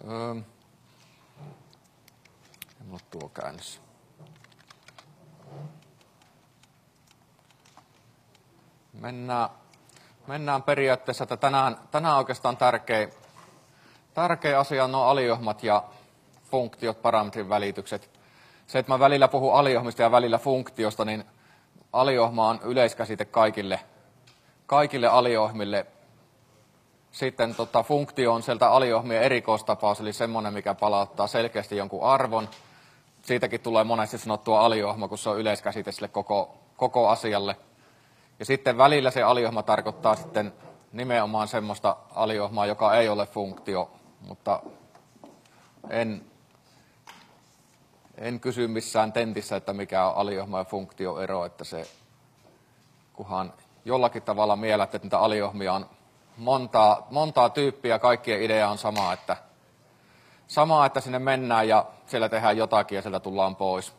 En mulla tuo käynnissä. Mennään periaatteessa, että tänään oikeastaan tärkeä asia on nuo aliohmat ja funktiot, parametrin välitykset. Se, että mä välillä puhun aliohmista ja välillä funktiosta, niin aliohma on yleiskäsite kaikille aliohmille. Sitten funktio on sieltä aliohmien erikoistapaus, eli semmoinen, mikä palauttaa selkeästi jonkun arvon. Siitäkin tulee monesti sanottua aliohma, kun se on yleiskäsite sille koko asialle. Ja sitten välillä se aliohma tarkoittaa sitten nimenomaan semmoista aliohmaa, joka ei ole funktio, mutta en kysy missään tentissä, että mikä on aliohma ja funktioero, että se, kunhan jollakin tavalla mielät, että niitä aliohmia on montaa tyyppiä, kaikkien idea on sama, että sinne mennään ja siellä tehdään jotakin ja sieltä tullaan pois.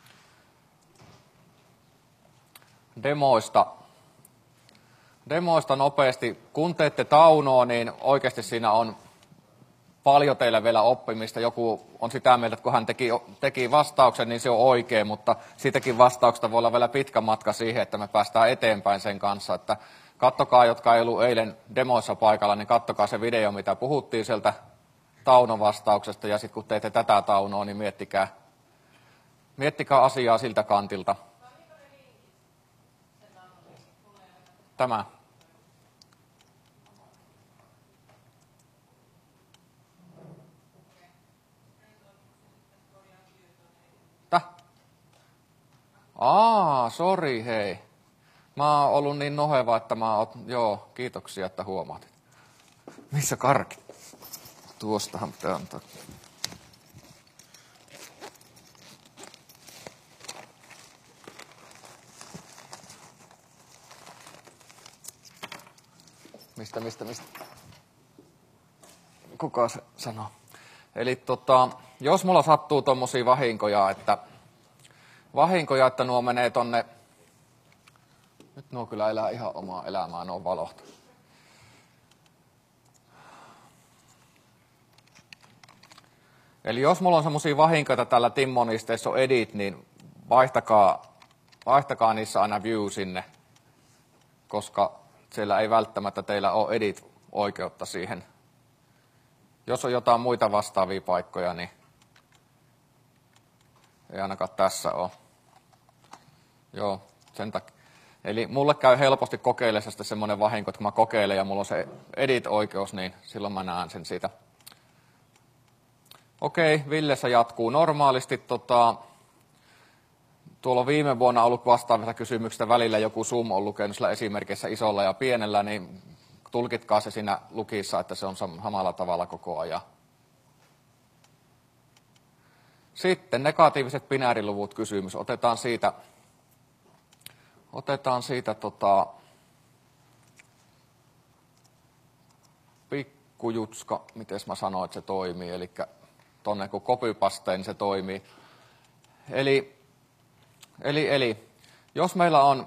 Demoista nopeasti. Kun teette taunoa, niin oikeasti siinä on paljon teillä vielä oppimista. Joku on sitä mieltä, että kun hän teki vastauksen, niin se on oikein, mutta siitäkin vastauksesta voi olla vielä pitkä matka siihen, että me päästään eteenpäin sen kanssa. Että kattokaa, jotka ei ollut eilen demoissa paikalla, niin kattokaa se video, mitä puhuttiin sieltä taunovastauksesta, ja sitten kun teette tätä taunoa, niin miettikää asiaa siltä kantilta. Tämä. Sori, hei. Mä oon ollut niin noheva, että joo, kiitoksia, että huomaatit. Missä karki? Tuostahan pitää antaa. Mistä? Kuka se sanoo? Eli jos mulla sattuu tommosia vahinkoja, että nuo menee tonne, nyt nuo kyllä elää ihan omaa elämää, nuo valot. Eli jos mulla on semmosia vahinkoja tällä Timmonisteissa on edit, niin vaihtakaa niissä aina view sinne, koska siellä ei välttämättä teillä ole edit-oikeutta siihen. Jos on jotain muita vastaavia paikkoja, niin ei ainakaan tässä ole. Joo, sen takia. Eli mulle käy helposti kokeillessa sitten semmoinen vahinko, että kun mä kokeilen ja mulla on se edit-oikeus, niin silloin mä näen sen siitä. Okei, Villessä jatkuu normaalisti. Tuolla on viime vuonna ollut vastaavista kysymyksistä välillä joku sum on lukenut sillä esimerkissä isolla ja pienellä, niin tulkitkaa se siinä lukissa, että se on samalla tavalla koko ajan. Sitten negatiiviset binääriluvut kysymys. Otetaan siitä pikkujutska, miten mä sanoin, että se toimii, eli tonne kun copypasteen, niin se toimii. Eli jos meillä on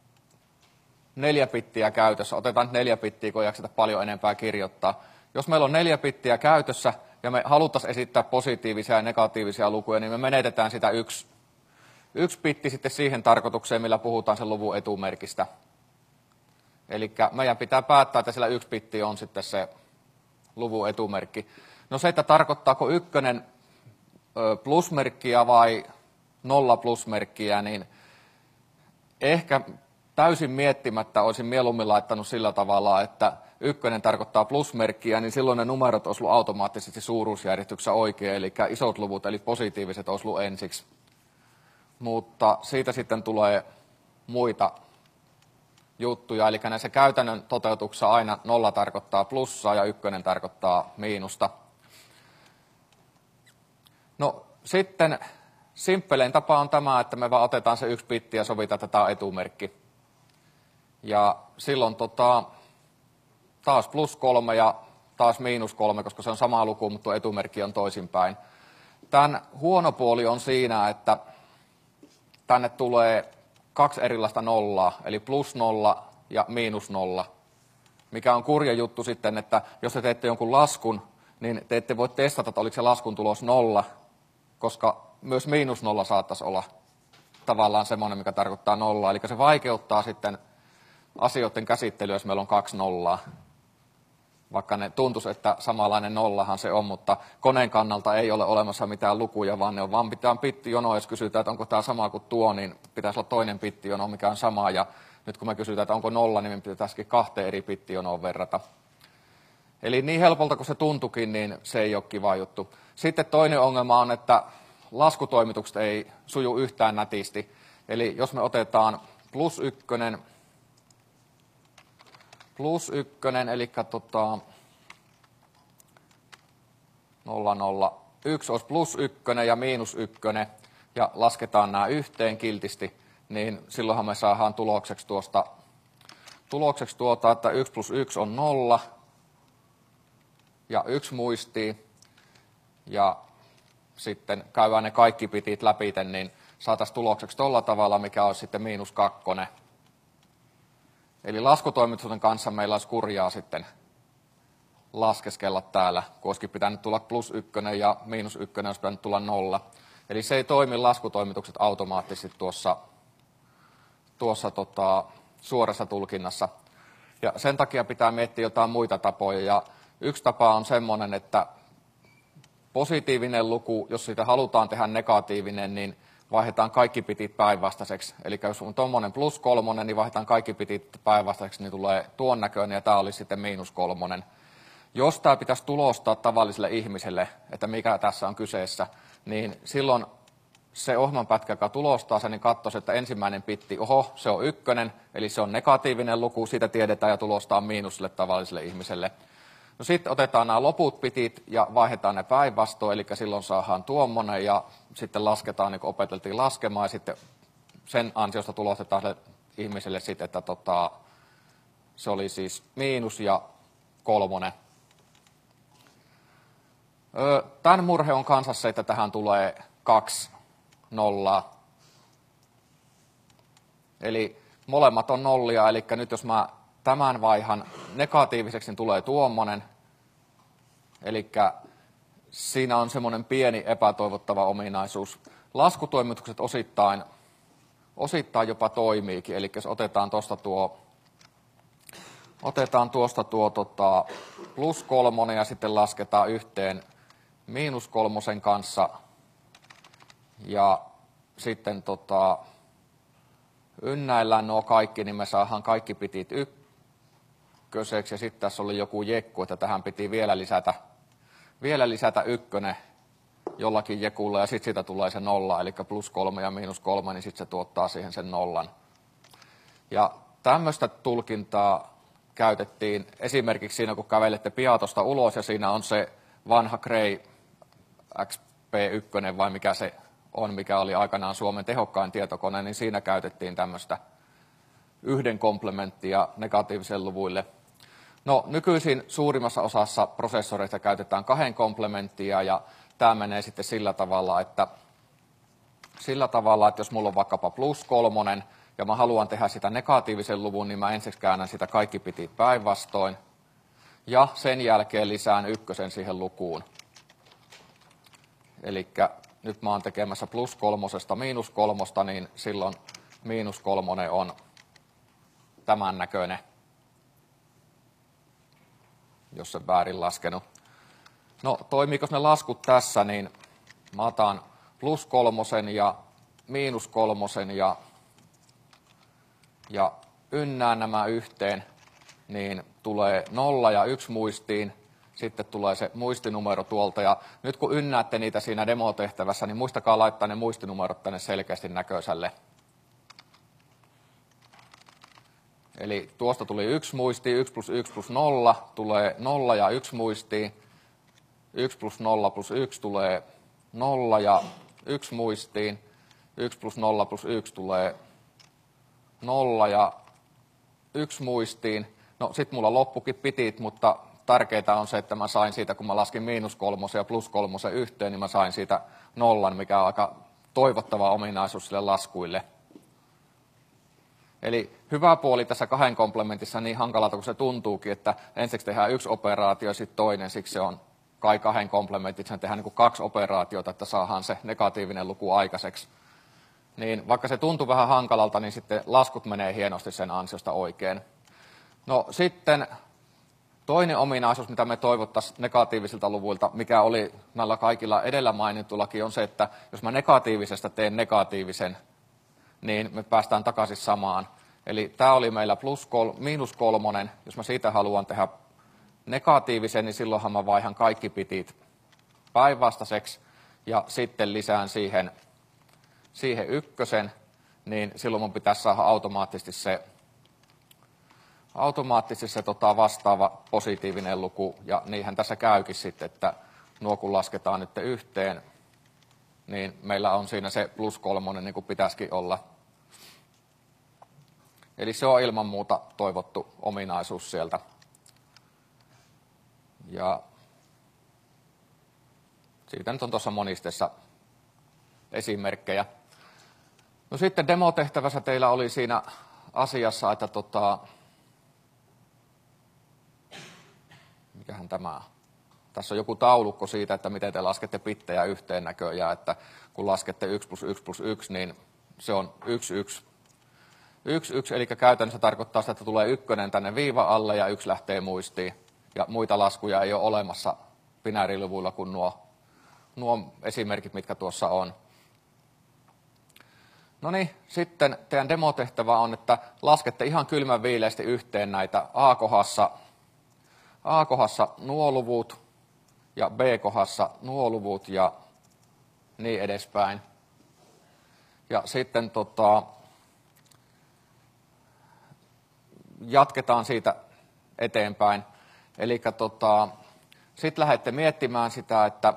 4 bittiä käytössä, otetaan nyt 4 bittiä, kun ei jakseta paljon enempää kirjoittaa. Jos meillä on 4 bittiä käytössä ja me haluttaisiin esittää positiivisia ja negatiivisia lukuja, niin me menetetään sitä yksi bitti sitten siihen tarkoitukseen, millä puhutaan sen luvun etumerkistä. Eli meidän pitää päättää, että siellä 1 bitti on sitten se luvun etumerkki. No se, että tarkoittaako 1 plusmerkkiä vai 0 plusmerkkiä, niin ehkä täysin miettimättä olisin mieluummin laittanut sillä tavalla, että 1 tarkoittaa plusmerkkiä, niin silloin ne numerot olisi ollut automaattisesti suuruusjärjestyksessä oikein, eli isot luvut, eli positiiviset olisi ollut ensiksi. Mutta siitä sitten tulee muita juttuja, eli näissä käytännön toteutuksessa aina 0 tarkoittaa plussaa ja 1 tarkoittaa miinusta. No sitten simppelein tapa on tämä, että me vaan otetaan se 1 bitti ja sovitaan, että tämä on etumerkki. Ja silloin taas +3 ja taas -3, koska se on sama luku, mutta etumerkki on toisinpäin. Tämän huono puoli on siinä, että tänne tulee 2 erilaista nollaa, eli +0 ja -0, mikä on kurja juttu sitten, että jos te teette jonkun laskun, niin te ette voi testata, että oliko se laskun tulos 0, koska myös -0 saattaisi olla tavallaan semmoinen, mikä tarkoittaa 0. Eli se vaikeuttaa sitten asioiden käsittelyä, jos meillä on 2 nollaa. Vaikka ne tuntuisi, että samanlainen nollahan se on, mutta koneen kannalta ei ole olemassa mitään lukuja, vaan ne on vaan mitään bittijonoa. Jos kysytään, että onko tämä sama kuin tuo, niin pitäisi olla toinen bittijono, mikä on sama. Ja nyt kun me kysytään, että onko 0, niin pitäisikin 2 eri bittijonoa verrata. Eli niin helpolta kuin se tuntukin, niin se ei ole kiva juttu. Sitten toinen ongelma on, että laskutoimitukset ei suju yhtään nätisti. Eli jos me otetaan +1, eli 001 olisi +1 ja -1, ja lasketaan nämä yhteen kiltisti, niin silloinhan me saadaan tulokseksi että 1 + 1 on 0, ja 1 muistii, ja sitten käydään ne kaikki bitit läpi, niin saataisiin tulokseksi tuolla tavalla, mikä olisi sitten -2. Eli laskutoimituksen kanssa meillä olisi kurjaa sitten laskeskella täällä, kun olisikin pitänyt tulla +1 ja -1 olisi pitänyt tulla 0. Eli se ei toimi laskutoimitukset automaattisesti tuossa suorassa tulkinnassa. Ja sen takia pitää miettiä jotain muita tapoja. Ja yksi tapa on semmoinen, että positiivinen luku, jos siitä halutaan tehdä negatiivinen, niin vaihdetaan kaikki bitit päinvastaiseksi. Eli jos on tuommoinen +3, niin vaihdetaan kaikki bitit päinvastaiseksi, niin tulee tuon näköinen, ja tämä olisi sitten -3. Jos tämä pitäisi tulostaa tavalliselle ihmiselle, että mikä tässä on kyseessä, niin silloin se ohjelmanpätkä, joka tulostaa sen, niin katsoisi, että ensimmäinen bitti, se on 1, eli se on negatiivinen luku, siitä tiedetään ja tulostaa miinus sille tavalliselle ihmiselle. No sitten otetaan nämä loput bitit ja vaihdetaan ne päinvastoin, eli silloin saadaan tuommoinen ja sitten lasketaan, niin kuin opeteltiin laskemaan, ja sitten sen ansiosta tulostetaan sille ihmiselle sitten, että se oli siis -3. Tämän murhe on kanssa se, että tähän tulee 2 nollaa. Eli molemmat on nollia, eli nyt jos mä tämän vaihan negatiiviseksi, niin tulee tuommoinen. Eli siinä on semmoinen pieni epätoivottava ominaisuus. Laskutoimitukset osittain jopa toimiikin, eli jos otetaan tuosta +3 ja sitten lasketaan yhteen -3 kanssa ja sitten ynnäillään nuo kaikki, niin me saadaan kaikki bitit ykköseksi, ja sitten tässä oli joku jekku, että tähän piti vielä lisätä 1 jollakin jekulla, ja sitten siitä tulee se 0, eli +3 ja -3, niin sitten se tuottaa siihen sen 0. Ja tämmöistä tulkintaa käytettiin esimerkiksi siinä, kun kävelette Piatosta ulos, ja siinä on se vanha Cray XP1, vai mikä se on, mikä oli aikanaan Suomen tehokkain tietokone, niin siinä käytettiin tämmöistä 1 komplementtia negatiivisille luvuille. No, nykyisin suurimmassa osassa prosessoreista käytetään 2 komplementtia, ja tämä menee sitten sillä tavalla, että jos mulla on vaikkapa +3, ja mä haluan tehdä sitä negatiivisen luvun, niin mä ensiksi käännän sitä kaikki bitit päinvastoin, ja sen jälkeen lisään 1 siihen lukuun. Eli nyt mä oon tekemässä +3:sta -3, niin silloin -3 on tämän näköinen, jos se väärin laskenut. No, toimiiko ne laskut tässä, niin mä otan +3 ja -3 ja ynnään nämä yhteen, niin tulee 0 ja 1 muistiin. Sitten tulee se muistinumero tuolta, ja nyt kun ynnäätte niitä siinä demotehtävässä, niin muistakaa laittaa ne muistinumerot tänne selkeästi näköiselle. Eli tuosta tuli 1 muistiin, 1 + 1 + 0 tulee 0 ja 1 muistiin, 1 + 0 + 1 tulee 0 ja 1 muistiin, 1 + 0 + 1 tulee 0 ja 1 muistiin. No sit mulla loppukin bitit, mutta tärkeintä on se, että mä sain siitä, kun mä laskin -3 ja +3 yhteen, niin mä sain siitä 0, mikä on aika toivottava ominaisuus sille laskuille. Eli hyvä puoli tässä 2 komplementissa niin hankalalta kuin se tuntuukin, että ensiksi tehdään 1 operaatio ja sitten toinen, siksi se on kai kahden komplementit, sen tehdään niin kuin 2 operaatiota, että saadaan se negatiivinen luku aikaiseksi. Niin vaikka se tuntuu vähän hankalalta, niin sitten laskut menee hienosti sen ansiosta oikein. No sitten toinen ominaisuus, mitä me toivottaisiin negatiivisilta luvuilta, mikä oli näillä kaikilla edellä mainitullakin, on se, että jos mä negatiivisesta teen negatiivisen, niin me päästään takaisin samaan. Eli tämä oli meillä -3, jos mä siitä haluan tehdä negatiivisen, niin silloinhan mä vaihan kaikki bitit päinvastaiseksi ja sitten lisään siihen 1, niin silloin mun pitäisi saada automaattisesti se vastaava positiivinen luku, ja niinhän tässä käykin sitten, että nuo kun lasketaan nyt yhteen, niin meillä on siinä se +3, niin kuin pitäisikin olla. Eli se on ilman muuta toivottu ominaisuus sieltä. Ja siitä nyt on tuossa monisteessa esimerkkejä. No sitten demotehtävässä teillä oli siinä asiassa, että mikähän tämä on? Tässä on joku taulukko siitä, että miten te laskette bittejä yhteen näköjään, että kun laskette 1 + 1 + 1, niin se on 1, 1. 1, 1, eli käytännössä tarkoittaa sitä, että tulee 1 tänne viivan alle ja 1 lähtee muistiin. Ja muita laskuja ei ole olemassa binääriluvuilla kuin nuo esimerkit, mitkä tuossa on. No niin, sitten teidän demotehtävä on, että laskette ihan kylmän viileästi yhteen näitä A-kohdassa nuo luvut ja B-kohdassa nuo luvut ja niin edespäin. Ja sitten jatketaan siitä eteenpäin. Eli sitten lähdette miettimään sitä, että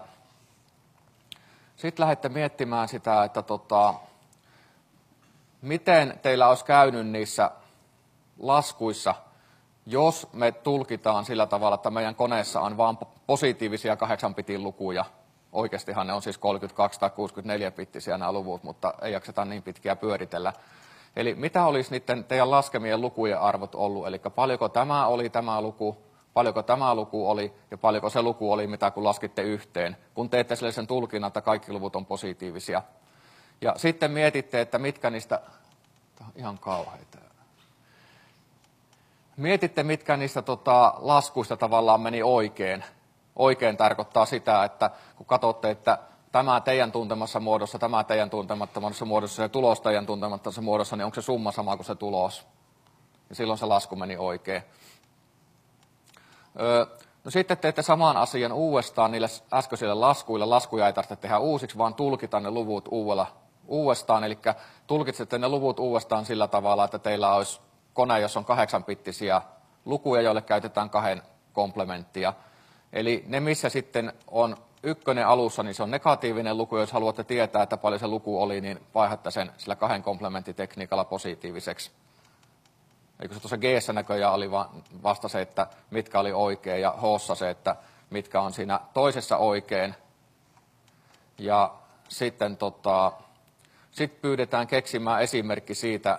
miten teillä olisi käynyt niissä laskuissa, jos me tulkitaan sillä tavalla, että meidän koneessa on vain positiivisia 8 bitin lukuja. Oikeastihan ne on siis 32 tai 64 bittisiä nämä luvut, mutta ei jakseta niin pitkiä pyöritellä. Eli mitä olisi niiden teidän laskemien lukujen arvot ollut, eli paljonko tämä oli tämä luku, paljonko tämä luku oli ja paljonko se luku oli, mitä kun laskitte yhteen, kun teette sellaisen tulkinnan, että kaikki luvut on positiivisia. Ja sitten mietitte, että mitkä niistä, tämä on ihan kauheita. Mietitte, mitkä niistä laskuista tavallaan meni oikein. Oikein tarkoittaa sitä, että kun katsotte, että tämä teidän tuntemassa muodossa, tämä teidän tuntemattomassa muodossa ja tulos teidän tuntemattomassa muodossa, niin onko se summa sama kuin se tulos? Ja silloin se lasku meni oikein. No sitten teette saman asian uudestaan niille äskeisille laskuille. Laskuja ei tarvitse tehdä uusiksi, vaan tulkita ne luvut uudestaan. Eli tulkitsette ne luvut uudestaan sillä tavalla, että teillä olisi kone, jossa on 8-bittisiä lukuja, joille käytetään 2 komplementtia. Eli ne, missä sitten on 1 alussa, niin se on negatiivinen luku. Jos haluatte tietää, että paljon se luku oli, niin vaihdatte sen sillä 2 komplementtitekniikalla positiiviseksi. Eikö se tuossa G:ssä näköjään oli vasta se, että mitkä oli oikein, ja H:ssa se, että mitkä on siinä toisessa oikein. Ja sitten pyydetään keksimään esimerkki siitä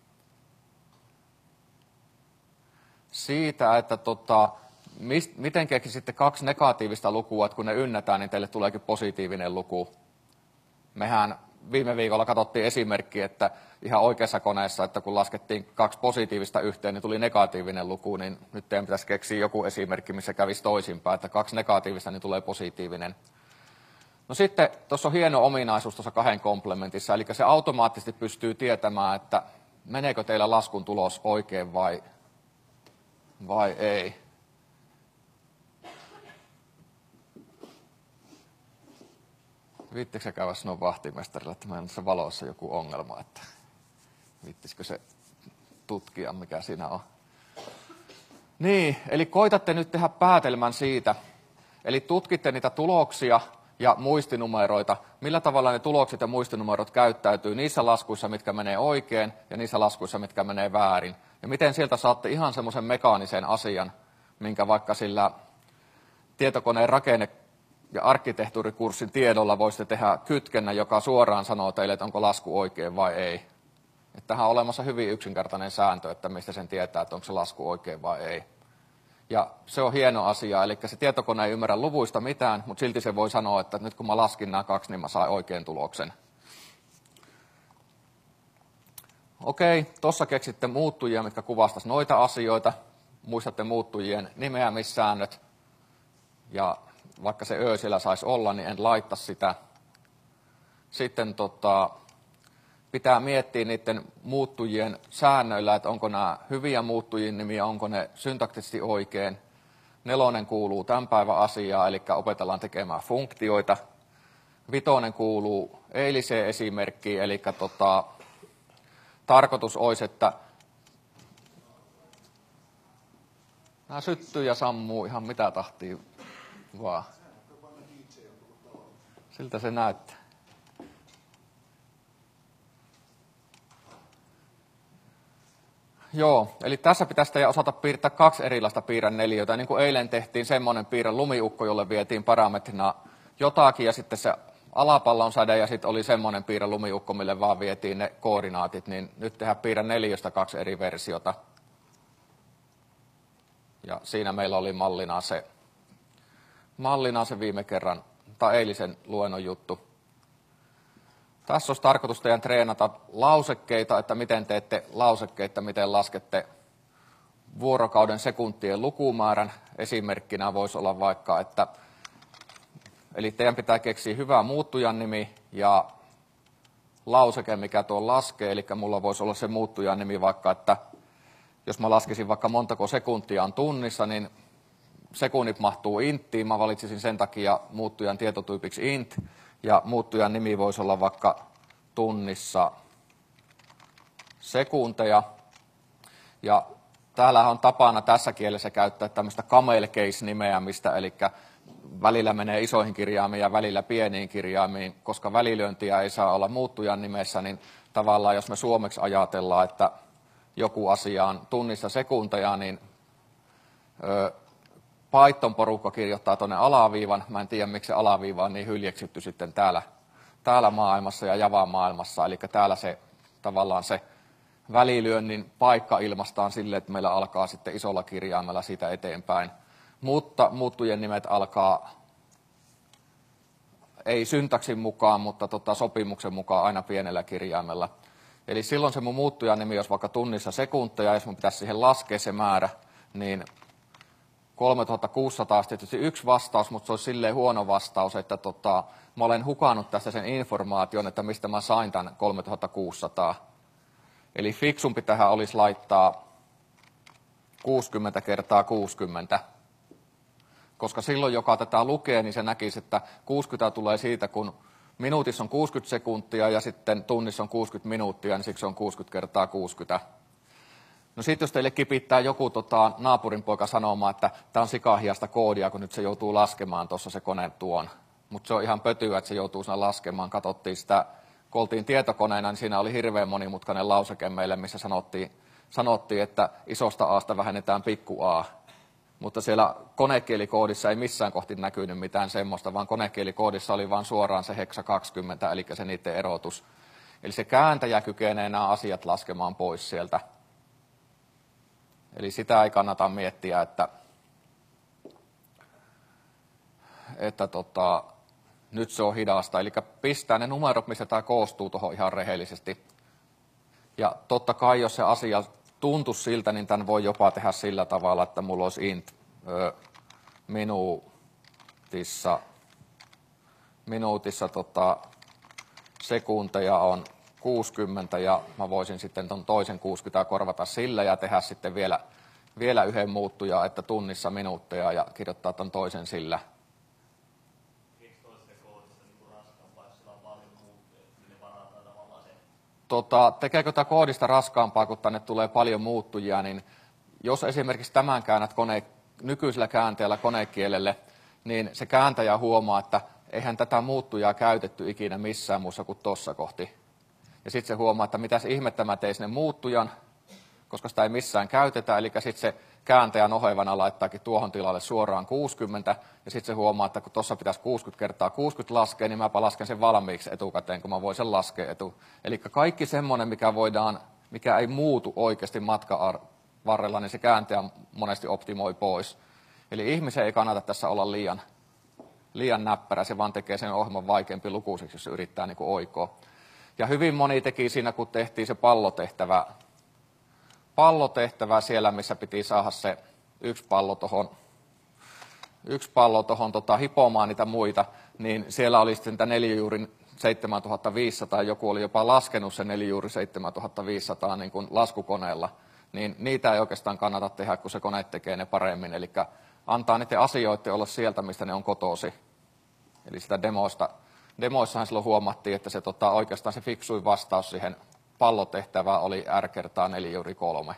että miten keksisitte 2 negatiivista lukua, että kun ne ynnätään, niin teille tuleekin positiivinen luku. Mehän viime viikolla katsottiin esimerkki, että ihan oikeassa koneessa, että kun laskettiin 2 positiivista yhteen, niin tuli negatiivinen luku, niin nyt teidän pitäisi keksiä joku esimerkki, missä kävisi toisinpäin, että 2 negatiivista, niin tulee positiivinen. No sitten tuossa on hieno ominaisuus tuossa 2 komplementissa, eli se automaattisesti pystyy tietämään, että meneekö teillä laskun tulos oikein vai ei. Viittikö se käydä sanoa vahtimestarille, että meillä on tässä valossa joku ongelma, että viittisikö se tutkia, mikä siinä on. Niin, eli koitatte nyt tehdä päätelmän siitä, eli tutkitte niitä tuloksia ja muistinumeroita, millä tavalla ne tulokset ja muistinumerot käyttäytyy niissä laskuissa, mitkä menee oikein ja niissä laskuissa, mitkä menee väärin. Ja miten sieltä saatte ihan semmoisen mekaanisen asian, minkä vaikka sillä tietokoneen rakenne- ja arkkitehtuurikurssin tiedolla voisitte tehdä kytkennän, joka suoraan sanoo teille, että onko lasku oikein vai ei. Että tähän on olemassa hyvin yksinkertainen sääntö, että mistä sen tietää, että onko se lasku oikein vai ei. Ja se on hieno asia, eli se tietokone ei ymmärrä luvuista mitään, mutta silti se voi sanoa, että nyt kun mä laskin nämä 2, niin mä sain oikean tuloksen. Okei, tuossa keksitte muuttujia, mitkä kuvastaisi noita asioita. Muistatte muuttujien nimeämissäännöt. Ja vaikka se siellä saisi olla, niin en laita sitä. Sitten pitää miettiä niiden muuttujien säännöillä, että onko nämä hyviä muuttujien nimiä, onko ne syntaktisesti oikein. 4 kuuluu tämän päivän asiaan, eli opetellaan tekemään funktioita. 5 kuuluu eiliseen esimerkkiin, eli tarkoitus olisi, että nämä syttyy ja sammuu ihan mitä tahtia vaan. Siltä se näyttää. Joo, eli tässä pitäisi teidän osata piirtää 2 erilaista piirranneliötä. Niin kuin eilen tehtiin semmoinen piirran lumiukko, jolle vietiin parametrina jotakin, ja sitten se alapallon säde, ja sitten oli semmoinen piirran lumiukko, mille vaan vietiin ne koordinaatit, niin nyt tehdään piirran 4 2 eri versiota. Ja siinä meillä oli mallina se viime kerran, tai eilisen luennon juttu. Tässä olisi tarkoitus teidän treenata lausekkeita, että miten teette lausekkeita, miten laskette vuorokauden sekuntien lukumäärän. Esimerkkinä voisi olla vaikka, että eli teidän pitää keksiä hyvä muuttujan nimi ja lauseke, mikä tuon laskee. Eli mulla voisi olla se muuttujan nimi vaikka, että jos mä laskisin vaikka montako sekuntia on tunnissa, niin sekunnit mahtuu inttiin. Mä valitsisin sen takia muuttujan tietotyypiksi int. Ja muuttujan nimi voisi olla vaikka tunnissa sekunteja. Ja täällähän on tapana tässä kielessä käyttää tämmöistä camel case-nimeämistä, eli välillä menee isoihin kirjaimiin ja välillä pieniin kirjaimiin, koska välilyöntiä ei saa olla muuttujan nimessä, niin tavallaan jos me suomeksi ajatellaan, että joku asia on tunnissa sekunteja, niin Python-porukka kirjoittaa tuonne alaviivan. Mä en tiedä, miksi se alaviiva on niin hyljeksitty sitten täällä maailmassa ja Java-maailmassa. Eli täällä se tavallaan se välilyönnin paikka ilmaistaan sille, että meillä alkaa sitten isolla kirjaimella siitä eteenpäin. Mutta muuttujien nimet alkaa, ei syntaksin mukaan, mutta sopimuksen mukaan aina pienellä kirjaimella. Eli silloin se mun muuttujan nimi olisi vaikka tunnissa sekunteja, jos mun pitäisi siihen laskea se määrä, niin 3600 on tietysti yksi vastaus, mutta se olisi silleen huono vastaus, että mä olen hukannut tästä sen informaation, että mistä mä sain tämän 3600. Eli fiksumpi tähän olisi laittaa 60 kertaa 60. Koska silloin, joka tätä lukee, niin se näkisi, että 60 tulee siitä, kun minuutissa on 60 sekuntia ja sitten tunnissa on 60 minuuttia, niin siksi on 60 kertaa 60. No sitten jos teille kipittää joku naapurin poika sanomaan, että tämä on sikahiasta koodia, kun nyt se joutuu laskemaan tuossa se kone tuon. Mutta se on ihan pötyä, että se joutuu siinä laskemaan. Katsottiin sitä, kun oltiin tietokoneena, niin siinä oli hirveän monimutkainen lauseke meille, missä sanottiin, että isosta aasta vähennetään pikku a. Mutta siellä konekielikoodissa ei missään kohti näkynyt mitään semmoista, vaan konekielikoodissa oli vain suoraan se heksa 20, eli se niiden erotus. Eli se kääntäjä kykenee nämä asiat laskemaan pois sieltä. Eli sitä ei kannata miettiä, että nyt se on hidasta. Eli pistää ne numerot, mistä tämä koostuu tuohon ihan rehellisesti. Ja totta kai, jos se asia tuntuisi siltä, niin tämän voi jopa tehdä sillä tavalla, että mulla olisi int minuutissa sekunteja on 60 ja mä voisin sitten ton toisen 60 korvata sillä ja tehdä sitten vielä yhden muuttuja, että tunnissa minuutteja ja kirjoittaa ton toisen sillä. Tekeekö tämä koodista raskaampaa, kun tänne tulee paljon muuttujia, niin jos esimerkiksi tämän käännät nykyisellä käänteellä konekielelle, niin se kääntäjä huomaa, että eihän tätä muuttujaa käytetty ikinä missään muussa kuin tuossa kohti. Ja sitten se huomaa, että mitäs ihmettä mä tein sinne muuttujan, koska sitä ei missään käytetä, eli sitten se kääntäjän ohevana laittaakin tuohon tilalle suoraan 60, ja sitten se huomaa, että kun tuossa pitäisi 60 kertaa 60 laskea, niin mäpä lasken sen valmiiksi etukäteen, kun mä voin sen laskea Eli kaikki semmoinen, mikä ei muutu oikeasti varrella, niin se kääntäjä monesti optimoi pois. Eli ihmisen ei kannata tässä olla liian näppärä, se vaan tekee sen ohjelman vaikeampi lukuisiksi, jos se yrittää niin kuin oikoa. Ja hyvin moni teki siinä, kun tehtiin se pallotehtävä siellä, missä piti saada se yksi pallo tuohon hipomaan niitä muita, niin siellä oli sitten niitä nelijuurin 7500, joku oli jopa laskenut se nelijuuri 7500 niin kuin laskukoneella, niin niitä ei oikeastaan kannata tehdä, kun se kone tekee ne paremmin. Eli antaa niiden asioiden olla sieltä, mistä ne on kotosi. Eli sitä demoissahan silloin huomattiin, että se oikeastaan se fiksuin vastaus siihen pallotehtävään oli r kertaa nelijuuri 3.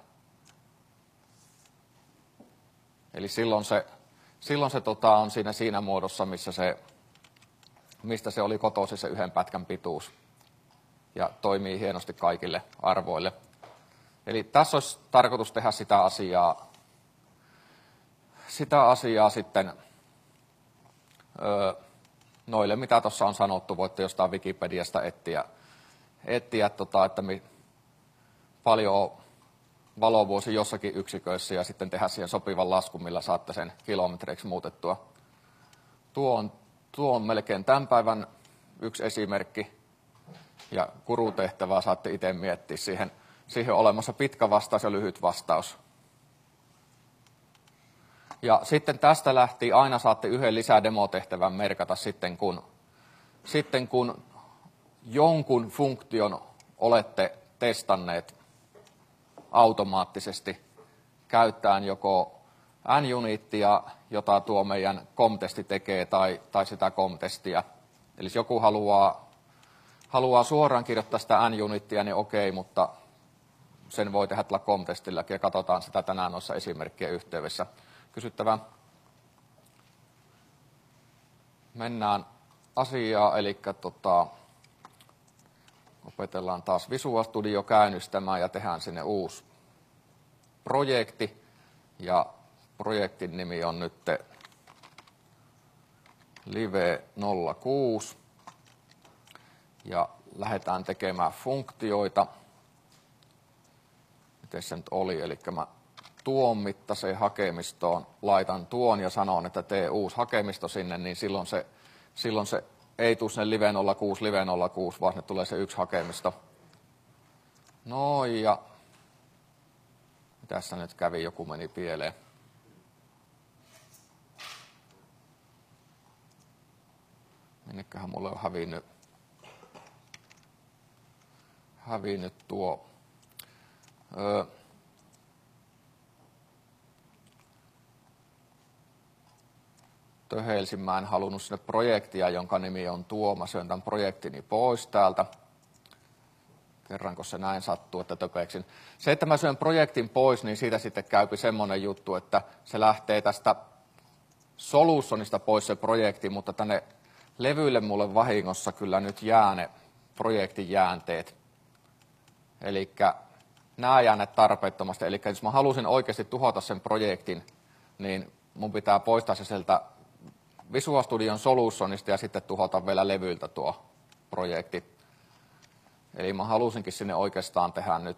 Eli silloin se on siinä muodossa, mistä se oli kotoisin se yhden pätkän pituus. Ja toimii hienosti kaikille arvoille. Eli tässä olisi tarkoitus tehdä sitä asiaa sitten noille, mitä tuossa on sanottu. Voitte jostain Wikipediasta etsiä että paljon on valovuosi jossakin yksiköissä ja sitten tehdä siihen sopivan laskun, millä saatte sen kilometreiksi muutettua. Tuo on melkein tämän päivän yksi esimerkki. Ja kurutehtävää saatte itse miettiä. Siihen on olemassa pitkä vastaus ja lyhyt vastaus. Ja sitten tästä lähtien aina saatte yhden lisää demotehtävän merkata sitten kun jonkun funktion olette testanneet automaattisesti käyttäen joko n-uniittia, jota tuo meidän com-testi tekee, tai sitä com-testiä. Eli jos joku haluaa suoraan kirjoittaa sitä n-uniittia, niin okei, mutta sen voi tehdä tällä com-testilläkin, ja katsotaan sitä tänään noissa esimerkkien yhteydessä. Kysyttävää. Mennään asiaan, eli opetellaan taas Visual Studio käynnistämään ja tehdään sinne uusi projekti. Ja projektin nimi on nyt Live 06. Ja lähdetään tekemään funktioita. Miten se nyt oli? Eli mä tuon mittaiseen hakemistoon laitan tuon ja sanon, että tee uusi hakemisto sinne, niin silloin se ei tule sinne Live 06, vaan sinne tulee se yksi hakemisto. No ja tässä nyt kävi, joku meni pieleen. Minneköhän mulle on hävinnyt tuo. Töhelsin, mä en halunnut sinne projektia, jonka nimi on tuo. Mä syön tämän projektini pois täältä. Kerranko se näin sattuu, että töpeksin. Se, että mä syön projektin pois, niin siitä sitten käypi semmoinen juttu, että se lähtee tästä solutionista pois se projekti, mutta tänne levyille mulle vahingossa kyllä nyt jää ne projektin jäänteet. Eli nämä jää ne tarpeettomasti. Eli jos mä halusin oikeasti tuhota sen projektin, niin mun pitää poistaa se sieltä Visual Studion solutionista ja sitten tuhota vielä levyiltä tuo projekti. Eli mä halusinkin sinne oikeastaan tehdä nyt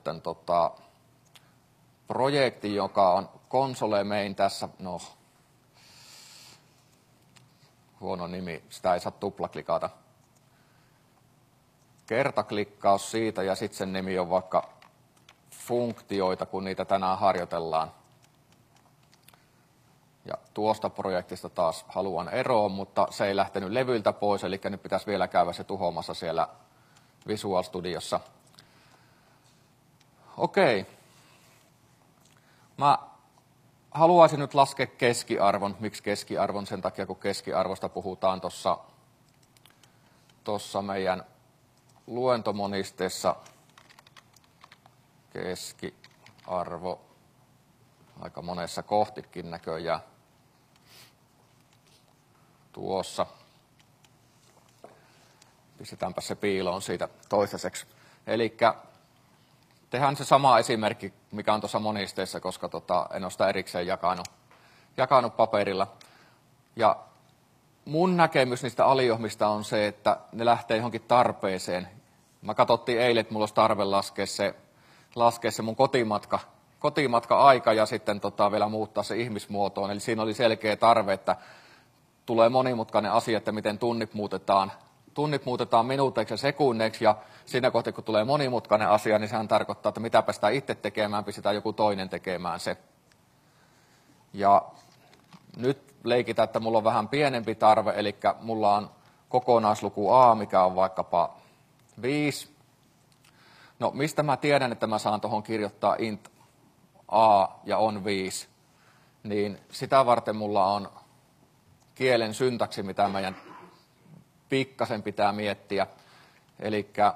projekti, joka on console main tässä. No, huono nimi, sitä ei saa tuplaklikata. Kertaklikkaus siitä ja sitten sen nimi on vaikka funktioita, kun niitä tänään harjoitellaan. Ja tuosta projektista taas haluan eroon, mutta se ei lähtenyt levyiltä pois, eli nyt pitäisi vielä käydä se tuhoamassa siellä Visual Studiossa. Okei. Mä haluaisin nyt laskea keskiarvon. Miksi keskiarvon? Sen takia, kun keskiarvosta puhutaan tuossa meidän luentomonisteessa. Keskiarvo. Aika monessa kohtikin näköjään. Tuossa. Pistetäänpä se piiloon siitä toistaiseksi. Eli tehdään se sama esimerkki, mikä on tuossa monisteessa, koska en ole sitä erikseen jakanut paperilla. Ja mun näkemys niistä aliohmista on se, että ne lähtee johonkin tarpeeseen. Mä katsottiin eilen, että mulla olisi tarve laskea se mun kotimatka kotimatka-aika ja sitten vielä muuttaa se ihmismuotoon. Eli siinä oli selkeä tarve, että tulee monimutkainen asia, että miten tunnit muutetaan minuuteiksi ja sekunneiksi, ja siinä kohtaa, kun tulee monimutkainen asia, niin sehän tarkoittaa, että mitäpä sitä itse tekemään, pistetään joku toinen tekemään se. Ja nyt leikitään, että mulla on vähän pienempi tarve, eli mulla on kokonaisluku A, mikä on vaikkapa 5. No, mistä mä tiedän, että mä saan tuohon kirjoittaa int A ja on 5, niin sitä varten mulla on kielen syntaksi, mitä meidän pikkasen pitää miettiä. Elikkä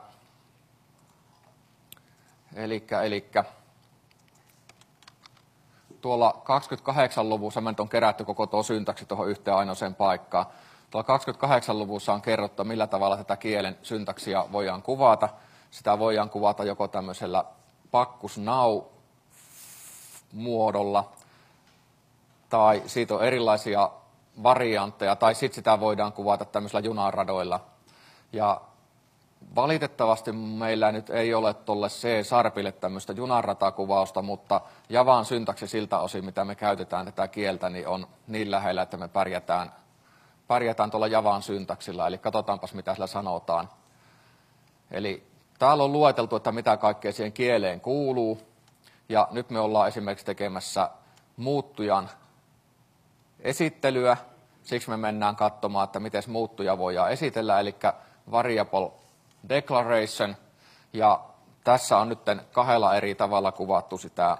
tuolla 28-luvussa me on kerätty koko tuo syntaksi tuohon yhteen ainoaseen paikkaan. Tuolla 28-luvussa on kerrottu, millä tavalla tätä kielen syntaksia voidaan kuvata. Sitä voidaan kuvata joko tämmöisellä pakkus now-muodolla, tai siitä on erilaisia variantteja, tai sitten sitä voidaan kuvata tämmöisillä junaradoilla. Ja valitettavasti meillä nyt ei ole tuolle C-sharpille tämmöistä junaratakuvausta, mutta Javan syntaksi siltä osin, mitä me käytetään tätä kieltä, niin on niin lähellä, että me pärjätään tuolla Javan syntaksilla. Eli katsotaanpas, mitä sillä sanotaan. Eli täällä on lueteltu, että mitä kaikkea siihen kieleen kuuluu. Ja nyt me ollaan esimerkiksi tekemässä muuttujan esittelyä. Siksi me mennään katsomaan, että miten muuttuja voidaan esitellä, eli variable declaration. Ja tässä on nyt 2 eri tavalla kuvattu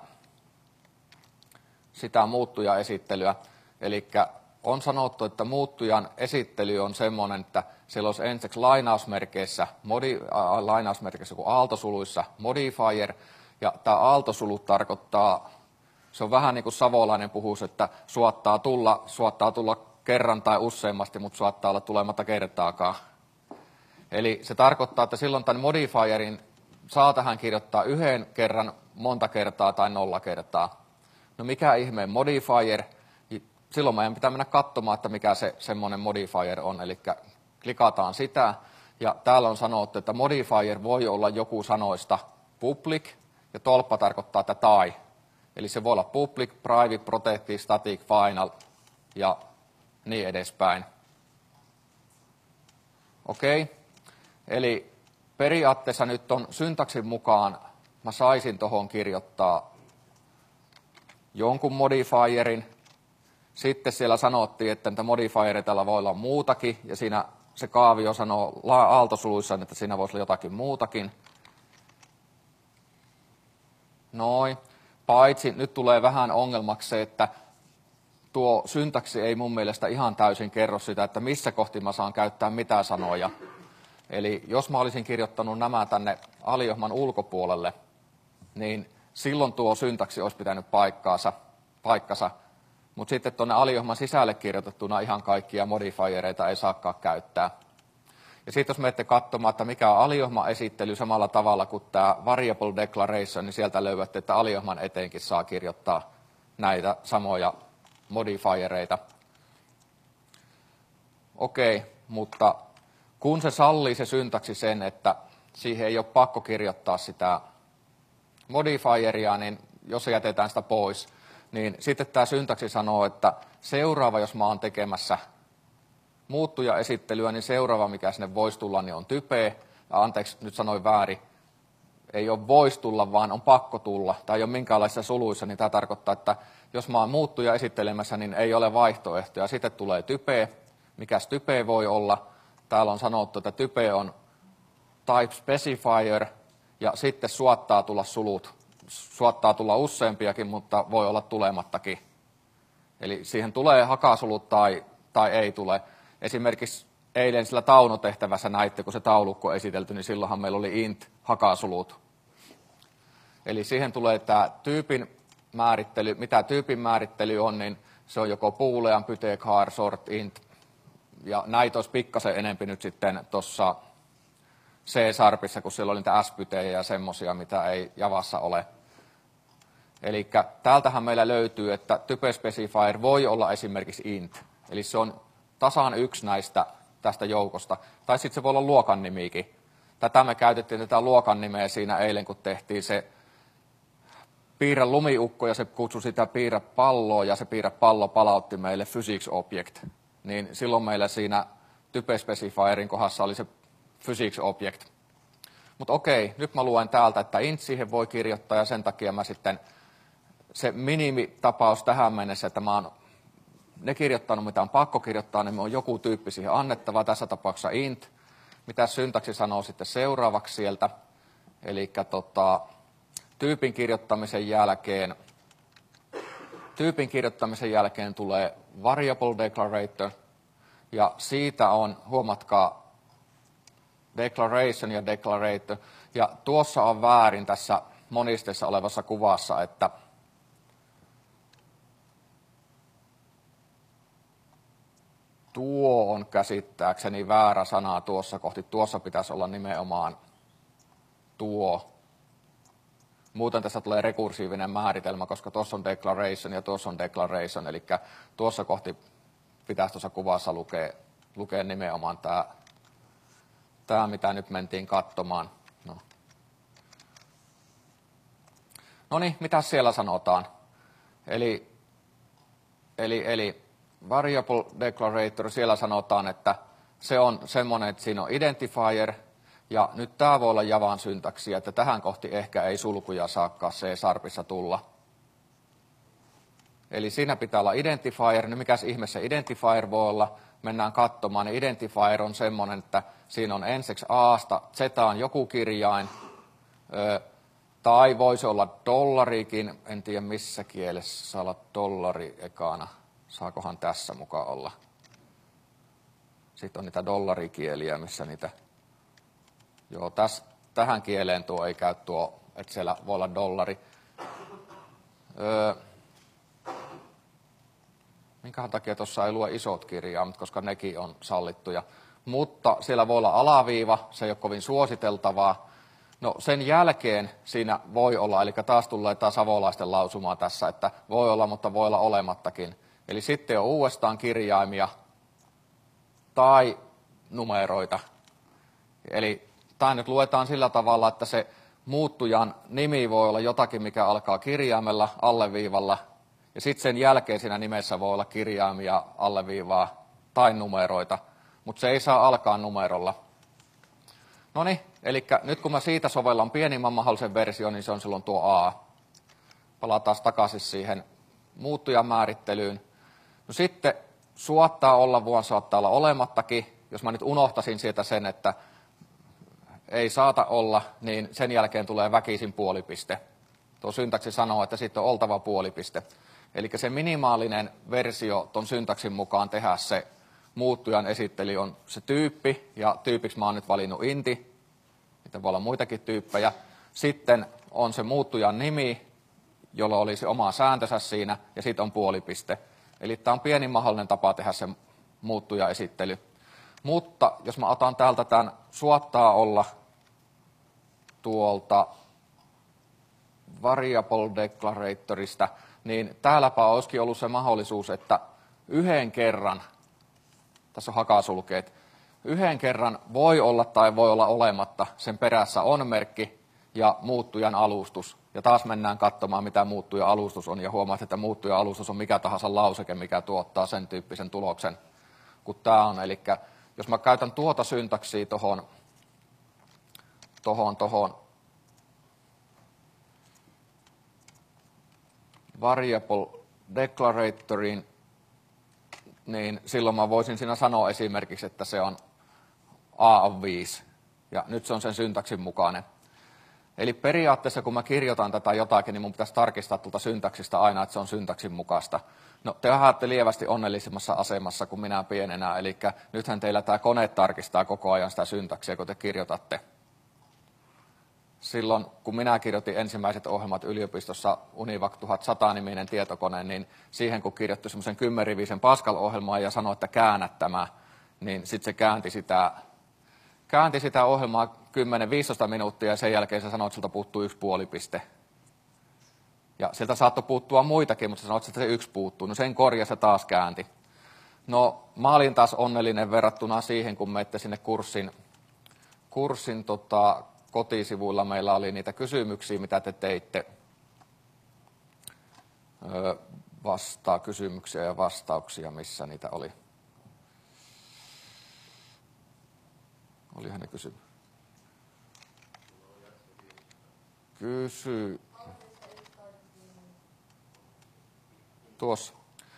sitä muuttujaesittelyä. Eli on sanottu, että muuttujan esittely on semmoinen, että siellä olisi ensiksi lainausmerkeissä kuin aaltosuluissa modifier, ja tämä aaltosulu tarkoittaa, se on vähän niin kuin savolainen puhuisi, että suottaa tulla kerran tai useammasti, mutta suottaa olla tulematta kertaakaan. Eli se tarkoittaa, että silloin tämän modifierin saa tähän kirjoittaa 1 kerran, monta kertaa tai 0 kertaa. No mikä ihmeen modifier? Silloin meidän pitää mennä katsomaan, että mikä se semmoinen modifier on, eli klikataan sitä. Ja täällä on sanottu, että modifier voi olla joku sanoista public, ja tolppa tarkoittaa tätä tai. Eli se voi olla public, private, protected, static, final ja niin edespäin. Okei. Eli periaatteessa nyt on syntaksin mukaan, mä saisin tuohon kirjoittaa jonkun modifierin. Sitten siellä sanottiin, että niitä modifiereita voi olla muutakin, ja siinä se kaavio sanoo aaltosuluissa, että siinä voisi olla jotakin muutakin. Noin. Paitsi nyt tulee vähän ongelmaksi se, että tuo syntaksi ei mun mielestä ihan täysin kerro sitä, että missä kohti mä saan käyttää mitä sanoja. Eli jos mä olisin kirjoittanut nämä tänne aliohman ulkopuolelle, niin silloin tuo syntaksi olisi pitänyt paikkansa. Mutta sitten tuonne aliohman sisälle kirjoitettuna ihan kaikkia modifiereita ei saakaan käyttää. Ja sitten jos menette katsomaan, että mikä on aliohman esittely samalla tavalla kuin tämä variable declaration, niin sieltä löydätte, että aliohman eteenkin saa kirjoittaa näitä samoja modifiereita. Okei, mutta kun se sallii se syntaksi sen, että siihen ei ole pakko kirjoittaa sitä modifieria, niin jos jätetään sitä pois, niin sitten tämä syntaksi sanoo, että seuraava, jos mä oon tekemässä muuttujaesittelyä, niin seuraava, mikä sinne voisi tulla, niin on type. Anteeksi, nyt sanoin väärin. Ei ole voisi tulla, vaan on pakko tulla. Tai ei ole minkäänlaisissa suluissa, niin tämä tarkoittaa, että jos mä oon muuttuja esittelemässä, niin ei ole vaihtoehtoja. Sitten tulee type. Mikäs type voi olla? Täällä on sanottu, että type on type specifier, ja sitten suottaa tulla sulut. Suottaa tulla useampiakin, mutta voi olla tulemattakin. Eli siihen tulee hakasulut tai ei tule. Esimerkiksi eilen sillä taunotehtävässä näitte, kun se taulukko on esitelty, niin silloinhan meillä oli int hakasulut. Eli siihen tulee tämä tyypin määrittely. Mitä tyypin määrittely on, niin se on joko boolean, pyte, char, sort, int. Ja näitä olisi pikkasen enempi nyt sitten tuossa C-sharpissa, kun siellä oli niitä s-pytejä ja semmoisia, mitä ei Javassa ole. Eli täältähän meillä löytyy, että type specifier voi olla esimerkiksi int. Eli se on tasan yksi tästä joukosta. Tai sitten se voi olla luokan nimikin. Tätä me käytettiin tätä luokan nimeä siinä eilen, kun tehtiin se piirrä lumiukko ja se kutsui sitä piirrä palloa ja se piirrä pallo palautti meille physics object. Niin silloin meillä siinä type specifierin kohdassa oli se physics object. Mutta okei, nyt mä luen täältä, että int siihen voi kirjoittaa ja sen takia mä sitten se minimitapaus tähän mennessä, että mä oon ne kirjoittanut, mitä on pakko kirjoittaa, niin me on joku tyyppi siihen annettava, tässä tapauksessa int. Mitä syntaksi sanoo sitten seuraavaksi sieltä, eli tyypin kirjoittamisen jälkeen tulee variable declarator, ja siitä on, huomatkaa, declaration ja declarator, ja tuossa on väärin tässä monisteessa olevassa kuvassa, että tuo on käsittääkseni väärä sana tuossa kohti. Tuossa pitäisi olla nimenomaan tuo. Muuten tässä tulee rekursiivinen määritelmä, koska tuossa on declaration ja tuossa on declaration. Eli tuossa kohti pitäisi tuossa kuvassa lukea nimenomaan tämä, mitä nyt mentiin katsomaan. No niin, mitä siellä sanotaan? Eli variable declarator, siellä sanotaan, että se on semmoinen, että siinä on identifier, ja nyt tämä voi olla Javan syntaksi, että tähän kohti ehkä ei sulkuja saakaan C-sharpissa tulla. Eli siinä pitää olla identifier, no mikäs ihme se identifier voi olla, mennään katsomaan, niin identifier on semmoinen, että siinä on ensiksi A:sta Z:ään joku kirjain, tai voisi olla dollarikin, en tiedä missä kielessä saa olla dollari ekana. Saakohan tässä mukaan olla? Sitten on niitä dollarikieliä, missä niitä... Joo, tähän kieleen tuo ei käy tuo, että siellä voi olla dollari. Minkähän takia tuossa ei lue isot kirjaimet, koska nekin on sallittuja. Mutta siellä voi olla alaviiva, se ei ole kovin suositeltavaa. No sen jälkeen siinä voi olla, eli taas tulee taas savolaisten lausumaa tässä, että voi olla, mutta voi olla olemattakin. Eli sitten on uudestaan kirjaimia tai numeroita. Eli tämä nyt luetaan sillä tavalla, että se muuttujan nimi voi olla jotakin, mikä alkaa kirjaimella, alleviivalla. Ja sitten sen jälkeen siinä nimessä voi olla kirjaimia, alleviivaa tai numeroita. Mutta se ei saa alkaa numerolla. No niin, eli nyt kun mä siitä sovellan pienimmän mahdollisen version, niin se on silloin tuo A. Palataan takaisin siihen muuttujan määrittelyyn. No sitten saattaa olla olemattakin. Jos mä nyt unohtaisin sieltä sen, että ei saata olla, niin sen jälkeen tulee väkisin puolipiste. Tuo syntaksi sanoo, että sitten on oltava puolipiste. Eli se minimaalinen versio tuon syntaksin mukaan tehdä se muuttujan esittely on se tyyppi, ja tyypiksi mä oon nyt valinnut inti. Niitä voi olla muitakin tyyppejä. Sitten on se muuttujan nimi, jolla olisi oma sääntönsä siinä, ja sitten on puolipiste. Eli tämä on pienin mahdollinen tapa tehdä se muuttujaesittely. Mutta jos mä otan täältä tämän suottaa olla tuolta variable declaratorista, niin täälläpä olisikin ollut se mahdollisuus, että yhden kerran, tässä on hakasulkeet, yhden kerran voi olla tai voi olla olematta, sen perässä on merkki ja muuttujan alustus. Ja taas mennään katsomaan, mitä muuttujan alustus on, ja huomaat, että muuttujan alustus on mikä tahansa lauseke, mikä tuottaa sen tyyppisen tuloksen kuin tämä on. Eli jos mä käytän tuota syntaksia tohon variable declaratoriin, niin silloin mä voisin siinä sanoa esimerkiksi, että se on A on 5, ja nyt se on sen syntaksin mukainen. Eli periaatteessa, kun mä kirjoitan tätä jotakin, niin mun pitäisi tarkistaa tuolta syntaksista aina, että se on syntaksin mukaista. No, te olette lievästi onnellisemmassa asemassa kuin minä pienenä, eli nythän teillä tämä kone tarkistaa koko ajan sitä syntaksia, kun te kirjoitatte. Silloin, kun minä kirjoitin ensimmäiset ohjelmat yliopistossa Univac 1100-niminen tietokone, niin siihen kun kirjoitti semmoisen 10-rivisen Pascal-ohjelmaa ja sanoi, että käännä tämä, niin sitten se käänti sitä ohjelmaa 10-15 minuuttia, ja sen jälkeen se sanoi, että siltä puuttuu 1 puolipiste. Ja sieltä saattoi puuttua muitakin, mutta se sanoi, että se 1 puuttuu. No sen korjasi taas käänti. No mä olin taas onnellinen verrattuna siihen, kun menette sinne kurssin kotisivuilla meillä oli niitä kysymyksiä, mitä te teitte. vastaa kysymyksiä ja vastauksia, missä niitä oli. Olihan ne kysymys. Kysy. Tuossa.